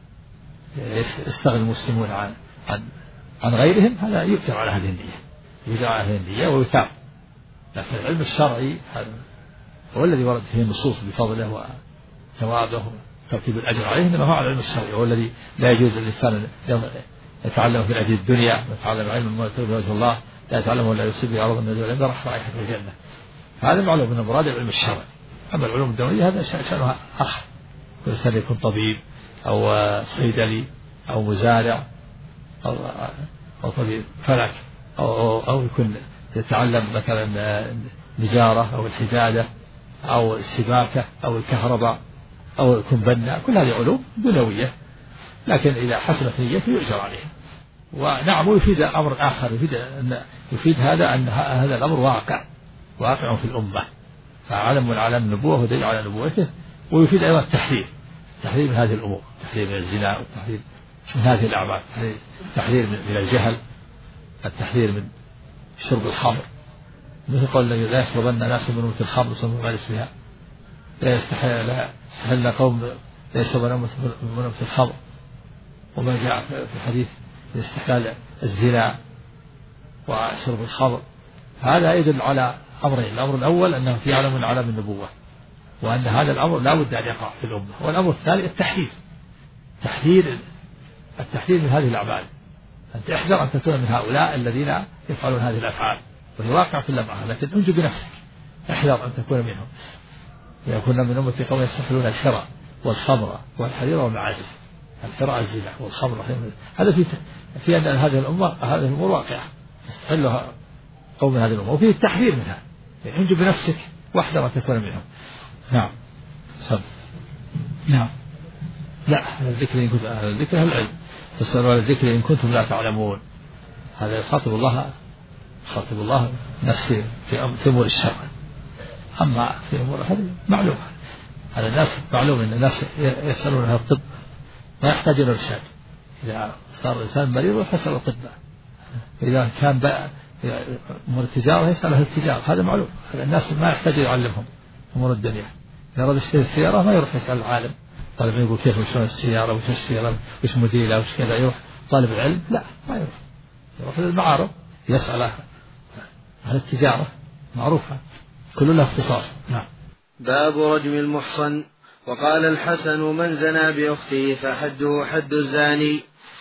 يستغني المسلمون عن, عن, عن غيرهم، هذا يؤجر على هذه النية، يؤجر على هذه النية ويثاب. لكن العلم الشرعي هو الذي ورد فيه النصوص بفضله وثوابه ترتيب الأجر عليه، إنما هو العلم الشرعي هو الذي لا يجوز للإنسان يتعلم من أجل الدنيا، ويتعلم علم ما يرتضي وجه الله، لا يتعلمه ولا يصيب به عرضا من العلم راح رائحة الجنة. هذا معلوم من مراد العلم الشرعي. أما العلوم الدنيوية هذا شأنها آخر، الإنسان يكون طبيب أو صيدلي أو مزارع أو أو طبيب فلك أو أو, أو يكون يتعلم مثلا النجارة أو الحدادة أو السباكة أو الكهرباء أو يكون بنا، كل هذه علوم دنيوية، لكن إذا حسنت نيته يؤجر عليها. ونعم يفيد أمر آخر، يفيد أن يفيد هذا أن هذا الأمر واقع واقع في الأمة، فعلم من علم النبوة ودليل على نبوته. ويفيد أيضا التحذير، التحذير من هذه الأمور، التحذير من الزنا، والتحذير من هذه الأعمال، التحذير من الجهل، التحذير من شرب الخمر، مثل قول لا يشربن ناس من أمة الخمر وسموا ما اسمها، لا يستحل لا يستحل قوم لا يشربن من أمة الخمر. وما جاء في الحديث استحلال الزنا وشرب الخمر، هذا يدل على أمرين: الأمر الأول أنه في علم من علم النبوة، وأن هذا الأمر لا بد أن يقع في الأمة. والأمر الثاني التحذير، تحذير التحذير من هذه الأعمال، أن تحذر أن تكون من هؤلاء الذين يفعلون هذه الأفعال، وهي واقع في الأمة، لكن انجو بنفسك، احذر أن تكون منهم. يكون من أمة قوم يستحلون الحرى والخمر والحرير والمعازف، الحرى الزنا والخمر، هذا في في أن هذه الأمة هذه الأمور واقعة تستحلها قوم هذه الأمة، وفيه التحذير منها، يعني انجو بنفسك واحذر أن تكون منهم. نعم سب. نعم لا، الذكر إن كنتم أهل الذكر أهل العلم، فاسألوا عن الذكر إن كنتم لا تعلمون. هذا يخاطب الله، يخاطب الله الناس في في أمور الشرع. أما في أمور هذه معلومة، هذا الناس معلوم أن الناس يسألون عن الطب ما يحتاج إلى إرشاد. إذا صار الإنسان مريض يسأل الأطباء، إذا كان بقى أمور التجارة يسأل أهل التجارة، هذا معلوم. هذا الناس ما يحتاج يعلمهم أمور الدنيا. إذا أراد يشتري السيارة ما يروح يسأل العالم، طالب يقول كيف وشون السيارة وش السيارة وش موديلها وش كذا، يروح طالب العلم لا ما يروح، يروح للمعارض يسأل أهل التجارة، معروفة كل له اختصاص. نعم. باب رجم المحصن. وقال الحسن: من زنى بأخته فحده حد الزاني.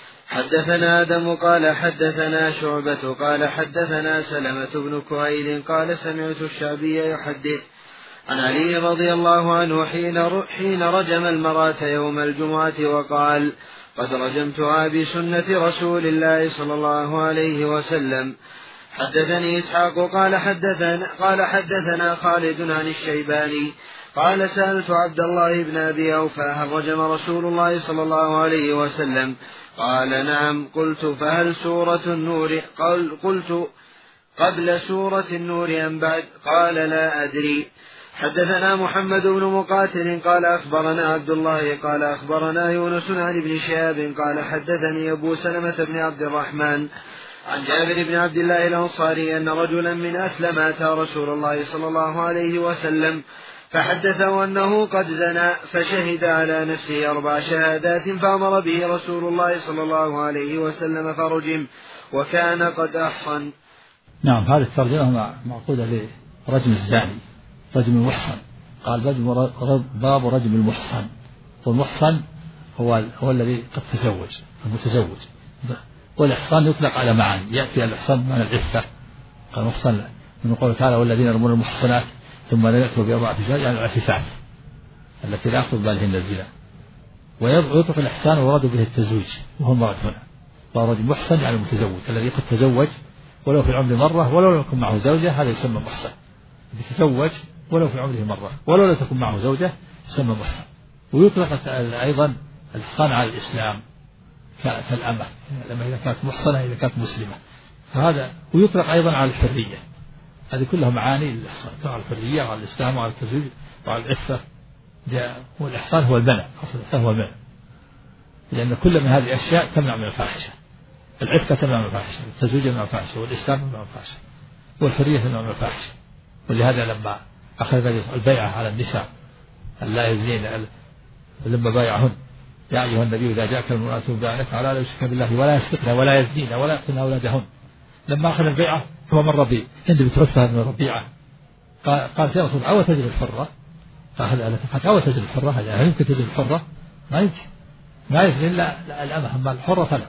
حدثنا آدم قال حدثنا شعبة قال حدثنا سلمة بن كهيل قال سمعت الشعبي يحدث عن علي رضي الله عنه حين حين رجم المرأة يوم الجمعة وقال: قد رجمتها بسنة رسول الله صلى الله عليه وسلم. حدثني إسحاق قال حدثنا قال حدثنا خالد عن الشيباني قال: سألت عبد الله بن أبي أوفى: هل رجم رسول الله صلى الله عليه وسلم؟ قال: نعم. قلت: فهل سورة النور؟ قال: قلت: قبل سورة النور أم بعد؟ قال: لا أدري. حدثنا محمد بن مقاتل قال أخبرنا عبد الله قال أخبرنا يونس عن ابن شهاب قال حدثني أبو سلمة بن عبد الرحمن عن جابر بن عبد الله الأنصاري أن رجلا من أسلم أتى رسول الله صلى الله عليه وسلم فحدثه أنه قد زنى، فشهد على نفسه أربع شهادات، فأمر به رسول الله صلى الله عليه وسلم فرجم، وكان قد أحصن. نعم، هذه الترجمة معقودة لرجم الزاني، رجم المحصن. قال باب رجم المحصن، والمحصن هو هو الذي قد تزوج، المتزوج، والإحصان يطلق على معاني، يأتي الإحصان بمعنى العفة، قال محصن من قوله تعالى والذين يرمون المحصنات ثم لا يأتوا بأربعة شهداء، يعني العفيفات التي لا يخطر بالهن الزنا. ويطلق الإحسان ويراد به التزويج، وهو المراد هنا، فرجل محسن يعني متزوج، الذي قد تزوج ولو في العمر مرة ولو لم يكن معه زوجة، هذا يسمى محسن. يتزوج ولو في عمره مرة ولو لم تكن معه زوجة يسمى محسن. ويطلق أيضا الإحسان على الإسلام كالأمة، لما إذا كانت محصنة إذا كانت مسلمة، فهذا. ويطلق أيضا على الحرية، هذه كلها معاني للإحسان، على الحرية وعلى الإسلام وعلى التزويج وعلى العفة. والإحسان هو المنع، أصل الإحسان هو المنع، لأن كل من هذه الأشياء تمنع من الفاحشة. العفة تمنع من الفاحشة، والتزويج من الفاحشة، والإسلام من الفاحشة، والحرية من الفاحشة. ولهذا لما أخذ البيعة على النساء ألا يزنين لما بايعهن يا أيها النبي إذا جاءك المرأة بايعنك على لا يشركن بالله ولا يسرقن ولا يزنين ولا يقتلن أولادهن، لما أخذ البيعة هو مر به عند بنت عتبة بن ربيعة قال يا رسول الله أو تجد الحرة؟ فأخذ على تفحت أو تجد الحرة؟ هل يمكن تجد الحرة؟ ما يمكن، ما يزني إلا الأمة، أما الحرة فلا.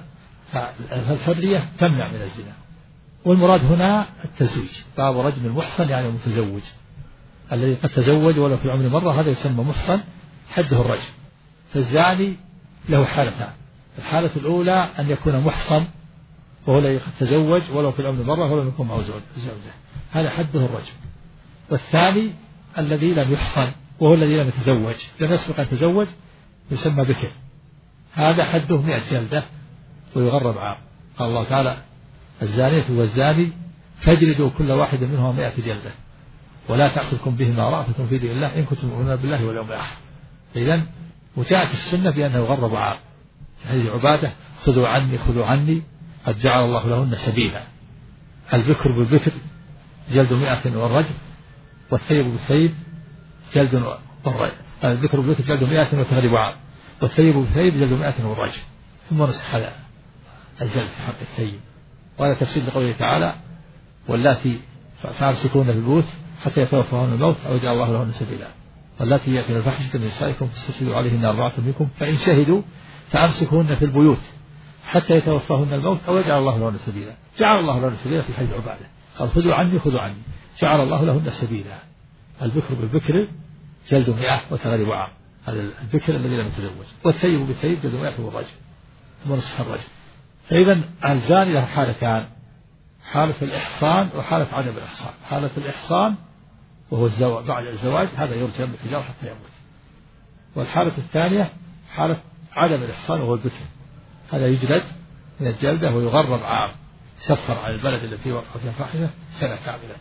فالحرية تمنع من الزنا. والمراد هنا التزويج، باب رجم المحصن يعني المتزوج، الذي قد تزوج ولو في العمر مرة، هذا يسمى محصن حده الرجم. فالزاني له حالتان، الحالة الأولى أن يكون محصن وهو الذي قد تزوج ولو في العمر مرة ولم يكن معه زوجة، هذا حده الرجم. والثاني الذي لم يحصن وهو الذي لم يتزوج، لم يسبق أن يتزوج، يسمى بكر، هذا حده مئة جلدة ويغرب عام. قال الله تعالى الزانية والزاني فاجلدوا كل واحد منهما مئة جلدة ولا تأخذكم بهما رأفة في دين الله إن كنتم مؤمنين بالله واليوم الآخر. إذن وجاءت السنة بأنه يغرب عام. هذه عبادة خذوا عني خذوا عني قد جعل الله لهن سبيلا. البكر بالبكر جلد مئة والرجم، والثيب بالثيب جلد والرجم. البكر بالبكر جلد مئة وتغرب عام، والثيب بالثيب جلد مئة والرجم. ثم نسخ هذا الجلد في حق الثيب. وهذا تفسير لقوله تعالى واللاتي فامسكوهن في البيوت حتى يتوفاهن الموت أو يجعل الله لهن سبيلا، واللاتي يأتين الفاحشة من نسائكم فاستشهدوا عليهن أربعة منكم فإن شهدوا فأمسكوهن في البيوت حتى يتوفاهن الموت أو يجعل الله لهن سبيلا. جعل الله لهن سبيلا في حديث عبادة، قال خذوا عني خذوا عني، جعل الله لهن سبيلا. البكر بالبكر جلد مئة وتغرب عام، هذا البكر الذي لم يتزوج، والثيب بالثيب جلد مئة والرجم ثم نصف الرجم. فإذا الزاني له حالتان، حالة الإحصان وحالة عدم الإحصان. حالة الإحصان وهو الزواج بعد الزواج، هذا يرجم بالحجارة حتى يموت. والحالة الثانية حالة عدم الإحصان وهو البكر، هذا يجلد من الجلدة ويغرب عام، سفر على البلد التي وقع فيها فاحشة سنة كاملة.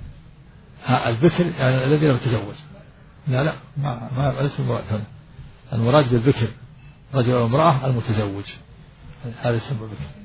البكر يعني الذي لم يتزوج، لا لا ما ما ليس المراد هنا، المراد بالبكر رجل أو امرأة المتزوج، هذا يسمى بكر.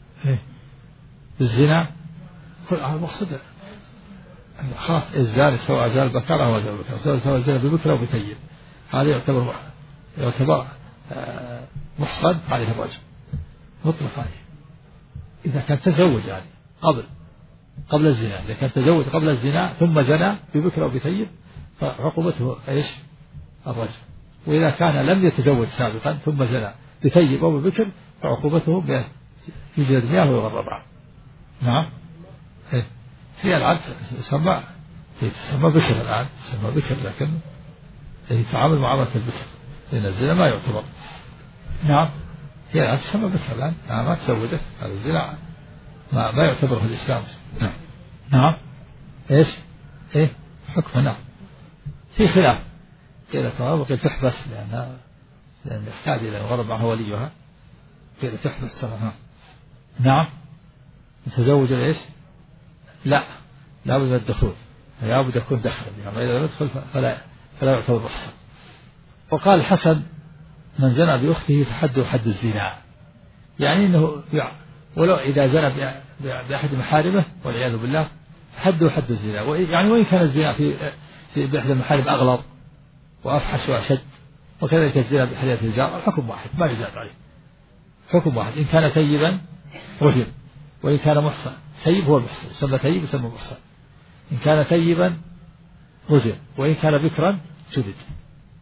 الزنا كل المقصود خاص الزاني سواء زال بكر أو زال بكر، سواء زال ببكر أو بثيب، هذا يعتبر يعتبر محصن عليه الرجم مطلق عليه إذا كان تزوج يعني قبل قبل الزنا. إذا كان تزوج قبل الزنا ثم زنى ببكر أو بثيب فعقوبته إيش؟ الرجم. وإذا كان لم يتزوج سابقا ثم زنى بثيب أو ببكر فعقوبته يجلد مئة ويغرب عام. نعم هي الآن تسمى تسمى بكر، الآن تسمى بكر، لكن هي تعامل معاملة البكر لأن الزنا ما يعتبر. نعم هي الآن تسمى بكر الآن، نعم ما تزوجت، هذا الزنا ما, ما يعتبر في الإسلام. نعم نعم إيش إيه حكمه. نعم في خلاف قيل صواب وقيل تحبس لأنها لأن يحتاج إلى الغرب معها وليها، قيل تحبس صراحة. نعم متزوج إيش؟ لا لا بد من الدخول، لا بد يكون دخل، يعني إذا لم يدخل فلا فلا يعتبر محصن. وقال الحسن من زنى بأخته فحده حد الزنا، يعني أنه ولو إذا زنى بأحد محارمه والعياذ بالله حده حد الزنا، يعني وإن كان الزنا في في بأحد المحارم أغلظ وأفحش وأشد، وكذلك الزنا بحلية الجار الحكم واحد ما يزاد عليه، حكم واحد. إن كان ثيبا رجم، وإن كان محصن، ثيب هو المحصن يسمى ثيب يسمى محصن، إن كان ثيبا رجم، وإن كان بكرا جلد.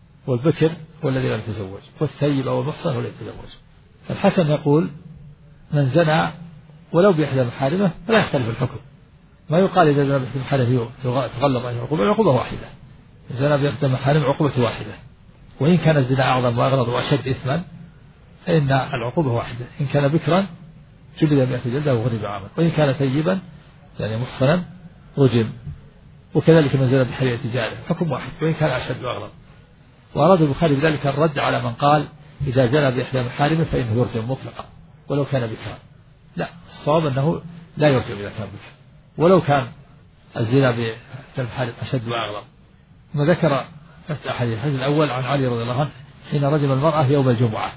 والبكر هو الذي لم يتزوج، والثيب أو المحصن هو الذي يتزوج. فالحسن يقول من زنى ولو بإحدى محارمه فلا يختلف الحكم. ما يقال إذا زنى بإحدى محارمه تغلظ عليه العقوبة، العقوبة واحدة. زنى بإحدى محارمه عقوبة واحدة، وإن كان الزنا أعظم وأغلظ وأشد إثما فإن العقوبة واحدة. إن كان بكرا جلد مئة جلدة وغرب عاما، وإن كان ثيبا يعني محصنا رجم. وكذلك من زنى بحرية جاره حكم واحد وإن كان أشد وأغلظ. وأراد البخاري بذلك الرد على من قال إذا زنى بإحدى محارمه فإنه يرجم مطلقا ولو كان بكرا. لا، الصواب أنه لا يرجم إذا كان بكرا ولو كان الزنا بإحدى المحارم أشد وأغلظ. ما ذكر الحديث الأول عن علي رضي الله عنه حين رجم المرأة يوم الجمعة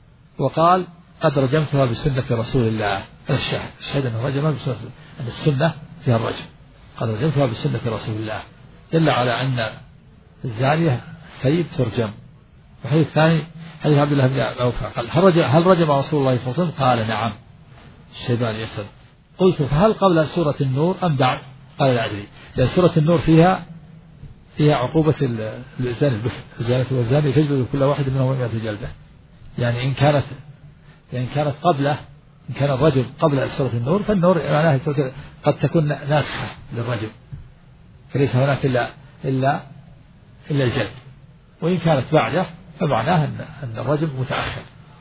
وقال قد رجمتها بسنة رسول الله. الشاهد الشاهد أنه رجمها بسنة، أن السنة فيها الرجم. قد رجمتها بسنة رسول الله، دل على أن الزانية سيد ترجم. الحديث الثاني حديث عبد الله بن عوف قال هل رجم, هل رجم رسول الله صلى الله عليه وسلم؟ قال نعم. الشيباني يسأل قلت فهل قبل سورة النور أم بعد؟ قال لا أدري، لأن سورة النور فيها فيها عقوبة الزاني الزانية والزاني يجلد كل واحد منهم مئة جلدة. يعني إن كانت يعني كانت قبله، إن كان الرجل قبل سورة النور فالنور معناه قد تكون ناسخة للرجل فليس هناك إلا إلا إلا الجلد، وإن كانت بعده فمعناه أن أن الرجل متأخر.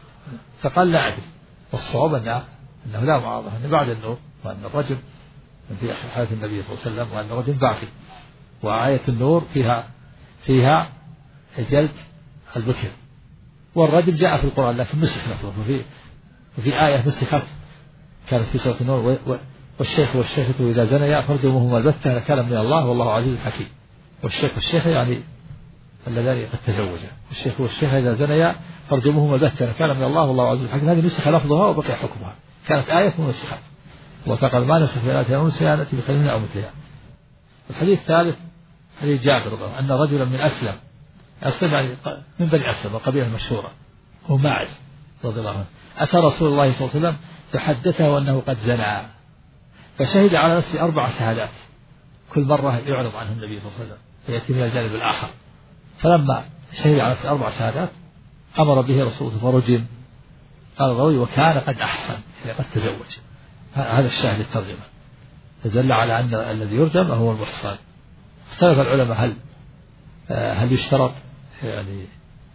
فقال لا أدري، والصواب أنه أنه لا معارضة، أن بعد النور، وأن الرجل في حياة النبي صلى الله عليه وسلم، وأن الرجل باقي. وآية النور فيها فيها جلد البكر، والرجل جاء في القرآن لكن نسخ لفظه. وفي وفي آية نسخت كانت في سورة النور والشيخ والشيخة إذا زنيا فارجموهما البتة نكالا من الله والله عزيز حكيم. والشيخ والشيخة يعني اللذان قد تزوجا، والشيخ والشيخة إذا زنيا فارجموهما البتة نكالا من الله والله عزيز حكيم. هذه نسخ لفظها وبقي حكمها، كانت آية ونسخت. وفقد ما نسخ من آية ونسخ نأتي بخير أو مثلها. الحديث الثالث حديث جابر أن رجلا من أسلم أسلم يعني من بني أسلم القبيلة المشهورة هو ماعز رضي الله عنه أتى رسول الله صلى الله عليه وسلم فحدثه أنه قد زنى، فشهد على نفسه أربع شهادات كل مرة يعرض عنه النبي صلى الله عليه وسلم فيأتي من الجانب الآخر. فلما شهد على نفسه أربع شهادات أمر به رسوله فرجم. قال الراوي وكان قد أحسن يعني قد تزوج. هذا الشاهد الترجمة فدل على أن الذي يرجم هو المحصن. اختلف العلماء هل هل يشترط يعني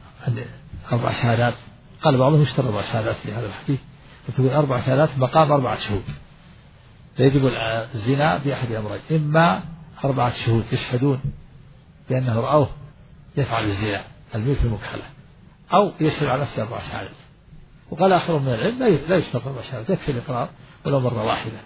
أربع شهادات؟ قال بعضهم يشترط أربع شهادات في هذا الحديث، فتقول أربع شهادات مقام أربعة شهود، فيجب الزنا بأحد أمرين: إما أربعة شهود يشهدون بأنه رأوه يفعل الزنا الملك المكحلة، أو يشهد على نفسه أربع شهادات. وقال آخر من العلم لا يشترط أربع شهادات، يكفي الإقرار ولو مرة واحدة.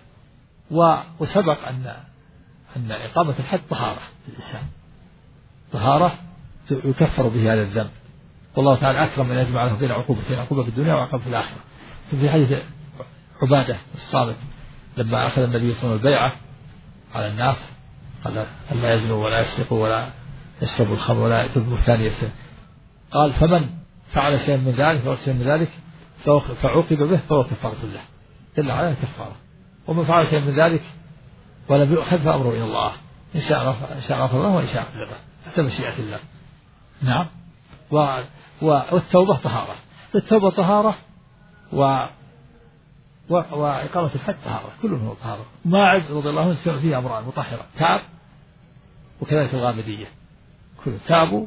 وسبق أن أن إقامة الحد طهارة للإنسان، طهارة يكفر به هذا الذنب، والله تعالى أكرم من يجمع له بين عقوبتين، عقوبة في الدنيا وعقوبة في الآخرة. في حديث عبادة الصامت لما أخذ النبي صلى الله عليه وسلم البيعة على الناس قال لا يزنوا ولا يسرقوا ولا يشربوا الخمر ولا يأتوا بالبهتان يسرق، قال فمن فعل شيئا من ذلك فعل شيئا من ذلك فعوقب به فهو كفارة له، دل على كفارة. ومن فعل شيئا من ذلك ولم يؤخذ فأمره إلى الله، إن شاء غفر له وإن شاء عذبه حتى مشيئة الله. نعم. و... والتوبة طهارة، التوبة طهارة و... و... وإقامة الحد طهارة، كلهم هو طهارة. ماعز رضي الله عنه فيه أمران مطهرة: تاب وكذلك الغامدية، كل تابوا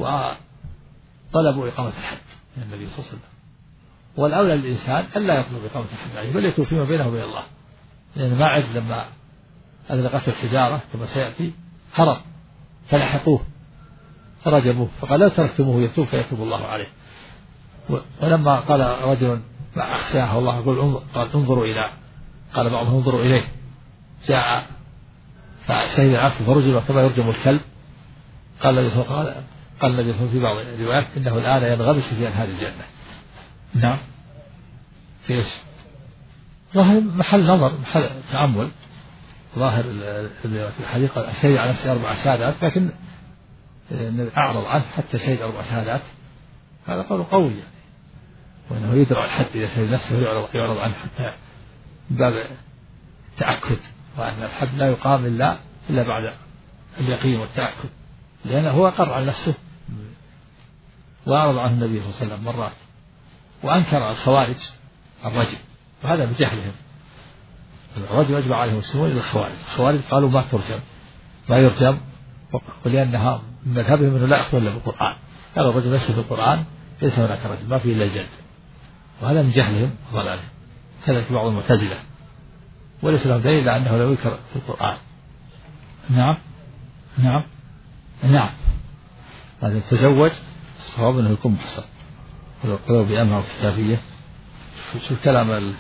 وطلبوا إقامة الحد من النبي صلى الله عليه وسلم. والأولى للإنسان ألا يطلب إقامة الحد عليه بل يتوب فيما بينه وبين الله، لأن ماعز لما أذلقته الحجارة كما سيأتي هرب فلحقوه فرجموه، فقال لو تركتموه يتوب فيتوب الله عليه. ولما قال رجل ما أخشاه الله يقول قال انظروا إلى قال بعضهم انظروا إليه، جاء فشهد العصر فرجم كما يرجم الكلب. قال النبي قال قال النبي في بعض الروايات إنه الآن ينغمس في أنهار الجنة. نعم. في إيش؟ ظاهر محل نظر، محل تأمل. ظاهر الحديث شهد على نفسه أربع شهادات، لكن أعرض عنه حتى شهد أربع شهادات، هذا قول قوي يعني، وأنه يدرع الحد إذا شهد نفسه يعرض, يعرض عنه حتى باب التأكد، وأن الحد لا يقام إلا إلا بعد اليقين والتأكد، لأنه هو أقر على نفسه وأعرض عنه النبي صلى الله عليه وسلم مرات. وأنكر الخوارج الرجل وهذا بجهلهم. الرجل يجمع عليه المسلمون إلى الخوارج. الخوارج قالوا ما ترجم ما يرجم، ولأنها من مذهبهم أنه لا يأخذ إلا بالقرآن. قال الرجل ليس في القرآن ليس هناك رجل، ما فيه إلا الجلد. وهذا من جهلهم وضلالهم. كذلك بعض المعتزلة وليس لهم دليل إلا أنه لا يذكر في القرآن. نعم نعم نعم هذا تزوج الصواب أنه يكون محصن ولو قالوا بأمها كتابية. شوف كلام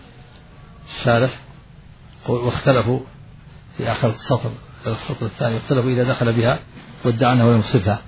الشارح واختلفوا في آخر السطر السطر الثاني، اختلفوا إذا دخل بها وادعى أنه لم يصبها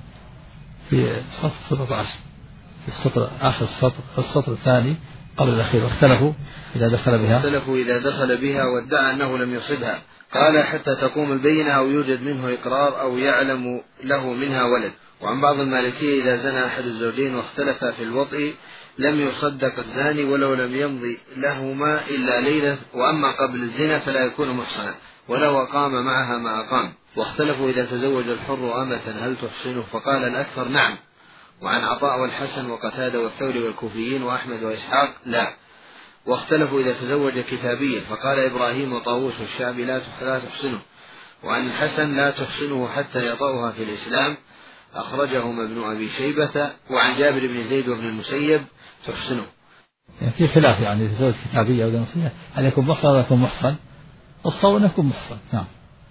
في سطر سطر عشر في السطر آخر السطر السطر الثاني قبل الأخير، واختلفوا إذا دخل بها اختلفوا إذا دخل بها وادعى أنه لم يصبها، قال حتى تقوم البينة أو يوجد منه إقرار أو يعلم له منها ولد. وعن بعض المالكية إذا زنى أحد الزوجين واختلف في الوطء لم يصدق الزاني ولو لم يمضي لهما إلا ليلة، وأما قبل الزنا فلا يكون محصنا ولو أقام معها ما أقام. واختلفوا إذا تزوج الحر أمة هل تحصنه، فقال الأكثر نعم. وعن عطاء والحسن وقتادة والثوري والكوفيين وأحمد وإسحاق لا. واختلفوا إذا تزوج كتابيا، فقال إبراهيم وطاووس والشعبي لا تحصنه. وعن الحسن لا تحصنه حتى يطأها في الإسلام، أخرجهما ابن أبي شيبة. وعن جابر بن زيد وابن المسيب تحصنه. يعني في خلاف يعني يتزوج كتابية أو نصية هل يكون محصن ولا يكون محصن؟ الصواب أنه يكون محصن نعم،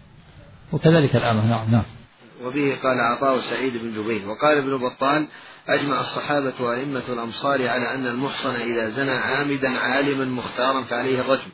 وكذلك الأمة نعم نعم. وبه قال عطاء سعيد بن جبير. وقال ابن بطال أجمع الصحابة وأئمة الأمصار على أن المحصن إذا زنى عامدا عالما مختارا فعليه الرجم.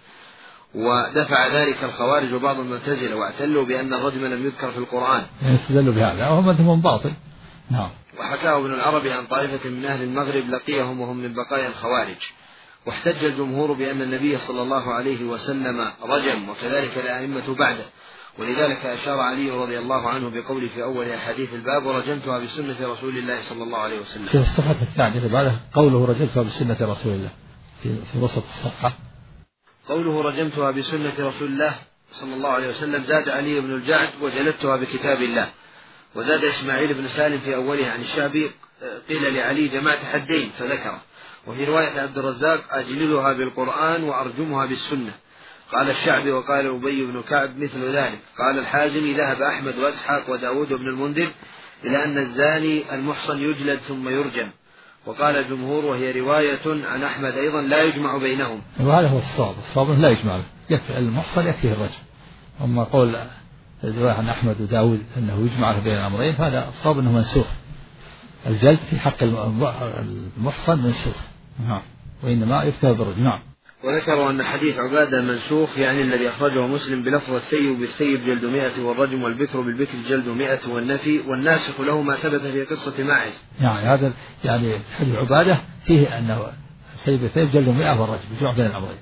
ودفع ذلك الخوارج وبعض المعتزلة واعتلوا بأن الرجم لم يذكر في القرآن، يستدلوا بهذا وهو مذهب باطل نعم. وحكاه ابن العربي عن طائفة من أهل المغرب لقيهم وهم من بقايا الخوارج. واحتج الجمهور بأن النبي صلى الله عليه وسلم رجم، وكذلك الأئمة بعده، ولذلك أشار علي رضي الله عنه بقوله في أول أحاديث الباب ورجمتها بسنة رسول الله صلى الله عليه وسلم. في الصفحة الثانية بعد قوله رجمتها بسنة رسول الله في, في وسط الصفحة قوله رجمتها بسنة رسول الله صلى الله عليه وسلم زاد علي بن الجعد وجلدتها بكتاب الله. وزاد إسماعيل بن سالم في أوله عن الشعبي قيل لعلي جمعت حدين فذكره. وفي رواية عبد الرزاق أجلدها بالقرآن وأرجمها بالسنة. قال الشعبي وقال أبي بن كعب مثل ذلك. قال الحازمي ذهب أحمد وأسحاق وداود بن المنذر إلى أن الزاني المحصن يجلد ثم يرجم. وقال الجمهور وهي رواية عن أحمد أيضا لا يجمع بينهم. وهذا هو الصواب، الصواب لا يجمع، يكفي المحصن يكفيه الرجم. أما قول الرواية عن أحمد وداود أنه يجمع بين الأمرين هذا الصواب أنه منسوخ، الجلد في حق المحصن منسوخ نعم، وإنما يكتب بالرجم نعم. وذكروا أن حديث عبادة منسوخ يعني الذي أخرجه مسلم بلفظ الثيب بالثيب جلد مئة والرجم والبكر بالبكر جلد مئة والنفي، والناسخ له ما ثبت في قصة ماعز. يعني هذا يعني حديث عبادة فيه أنه الثيب بالثيب جلد مئة والرجم يجمع بين الأمرين،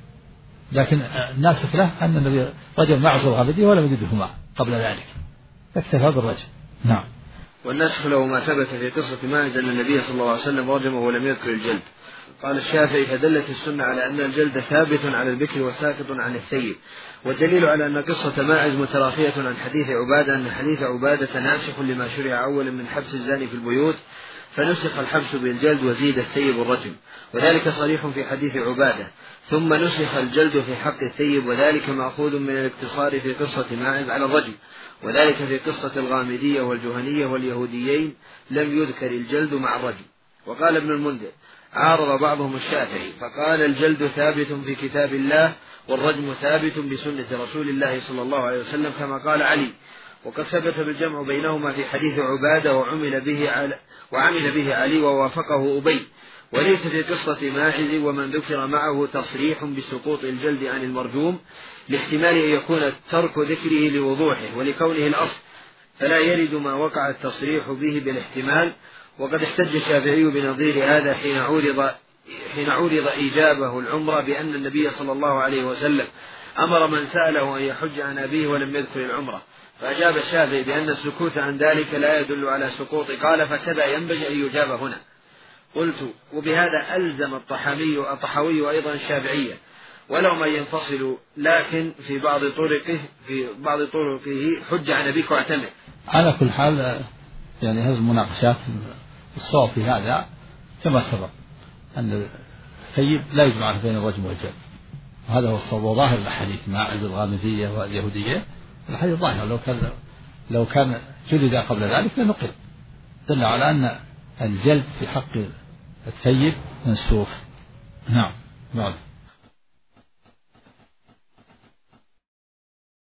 لكن الناسخ له أن النبي رجل ماعز الغامدي ولم يجدهما قبل ذلك فاكتفى بالرجم نعم. والناسخ له ما ثبت في قصة ماعز أن النبي صلى الله عليه وسلم رجمه ولم يذكر الجلد. قال الشافعي فدلت السنة على أن الجلد ثابت على البكر وساقط عن الثيب، والدليل على أن قصة ماعز متراخية عن حديث عبادة أن حديث عبادة ناسخ لما شرع أولا من حبس الزاني في البيوت فنسخ الحبس بالجلد وزيد الثيب الرجم، وذلك صريح في حديث عبادة. ثم نسخ الجلد في حق الثيب، وذلك مأخوذ من الاقتصار في قصة ماعز على الرجم، وذلك في قصة الغامدية والجهنية واليهوديين لم يذكر الجلد مع الرجم. وقال ابن المنذر عارض بعضهم الشافعي فقال الجلد ثابت في كتاب الله والرجم ثابت بسنة رسول الله صلى الله عليه وسلم كما قال علي، وقد ثبت بالجمع بينهما في حديث عبادة وعمل به على وعمل به علي ووافقه أبي. وليس في قصة ماعز ومن ذكر معه تصريح بسقوط الجلد عن المرجوم، لاحتمال أن يكون ترك ذكره لوضوحه ولكونه الأصل، فلا يرد ما وقع التصريح به بالاحتمال. وقد احتج الشافعي بنظير هذا حين عورض حين عورض إجابه العمرة بأن النبي صلى الله عليه وسلم أمر من سأله أن يحج عن أبيه ولم يذكر العمرة، فأجاب الشافعي بأن السكوت عن ذلك لا يدل على سقوط، قال فكذا ينبغي أن يجاب هنا. قلت وبهذا ألزم الطحاوي الطحاوي أيضا الشافعية ولو ما ينفصل، لكن في بعض طرقه في بعض طرقه حج عن أبيك واعتمر. على كل حال يعني هذه المناقشات الصواب في هذا كما سبق أن الثيب لا يجمع بين الرجم والجلد هذا هو الصواب وظاهر الحديث ماعز الغامزية واليهودية الحديث ظاهر. لو كان لو كان جلد قبل ذلك لنقل، دل على أن الجلد في حق الثيب منسوخ. نعم. نعم.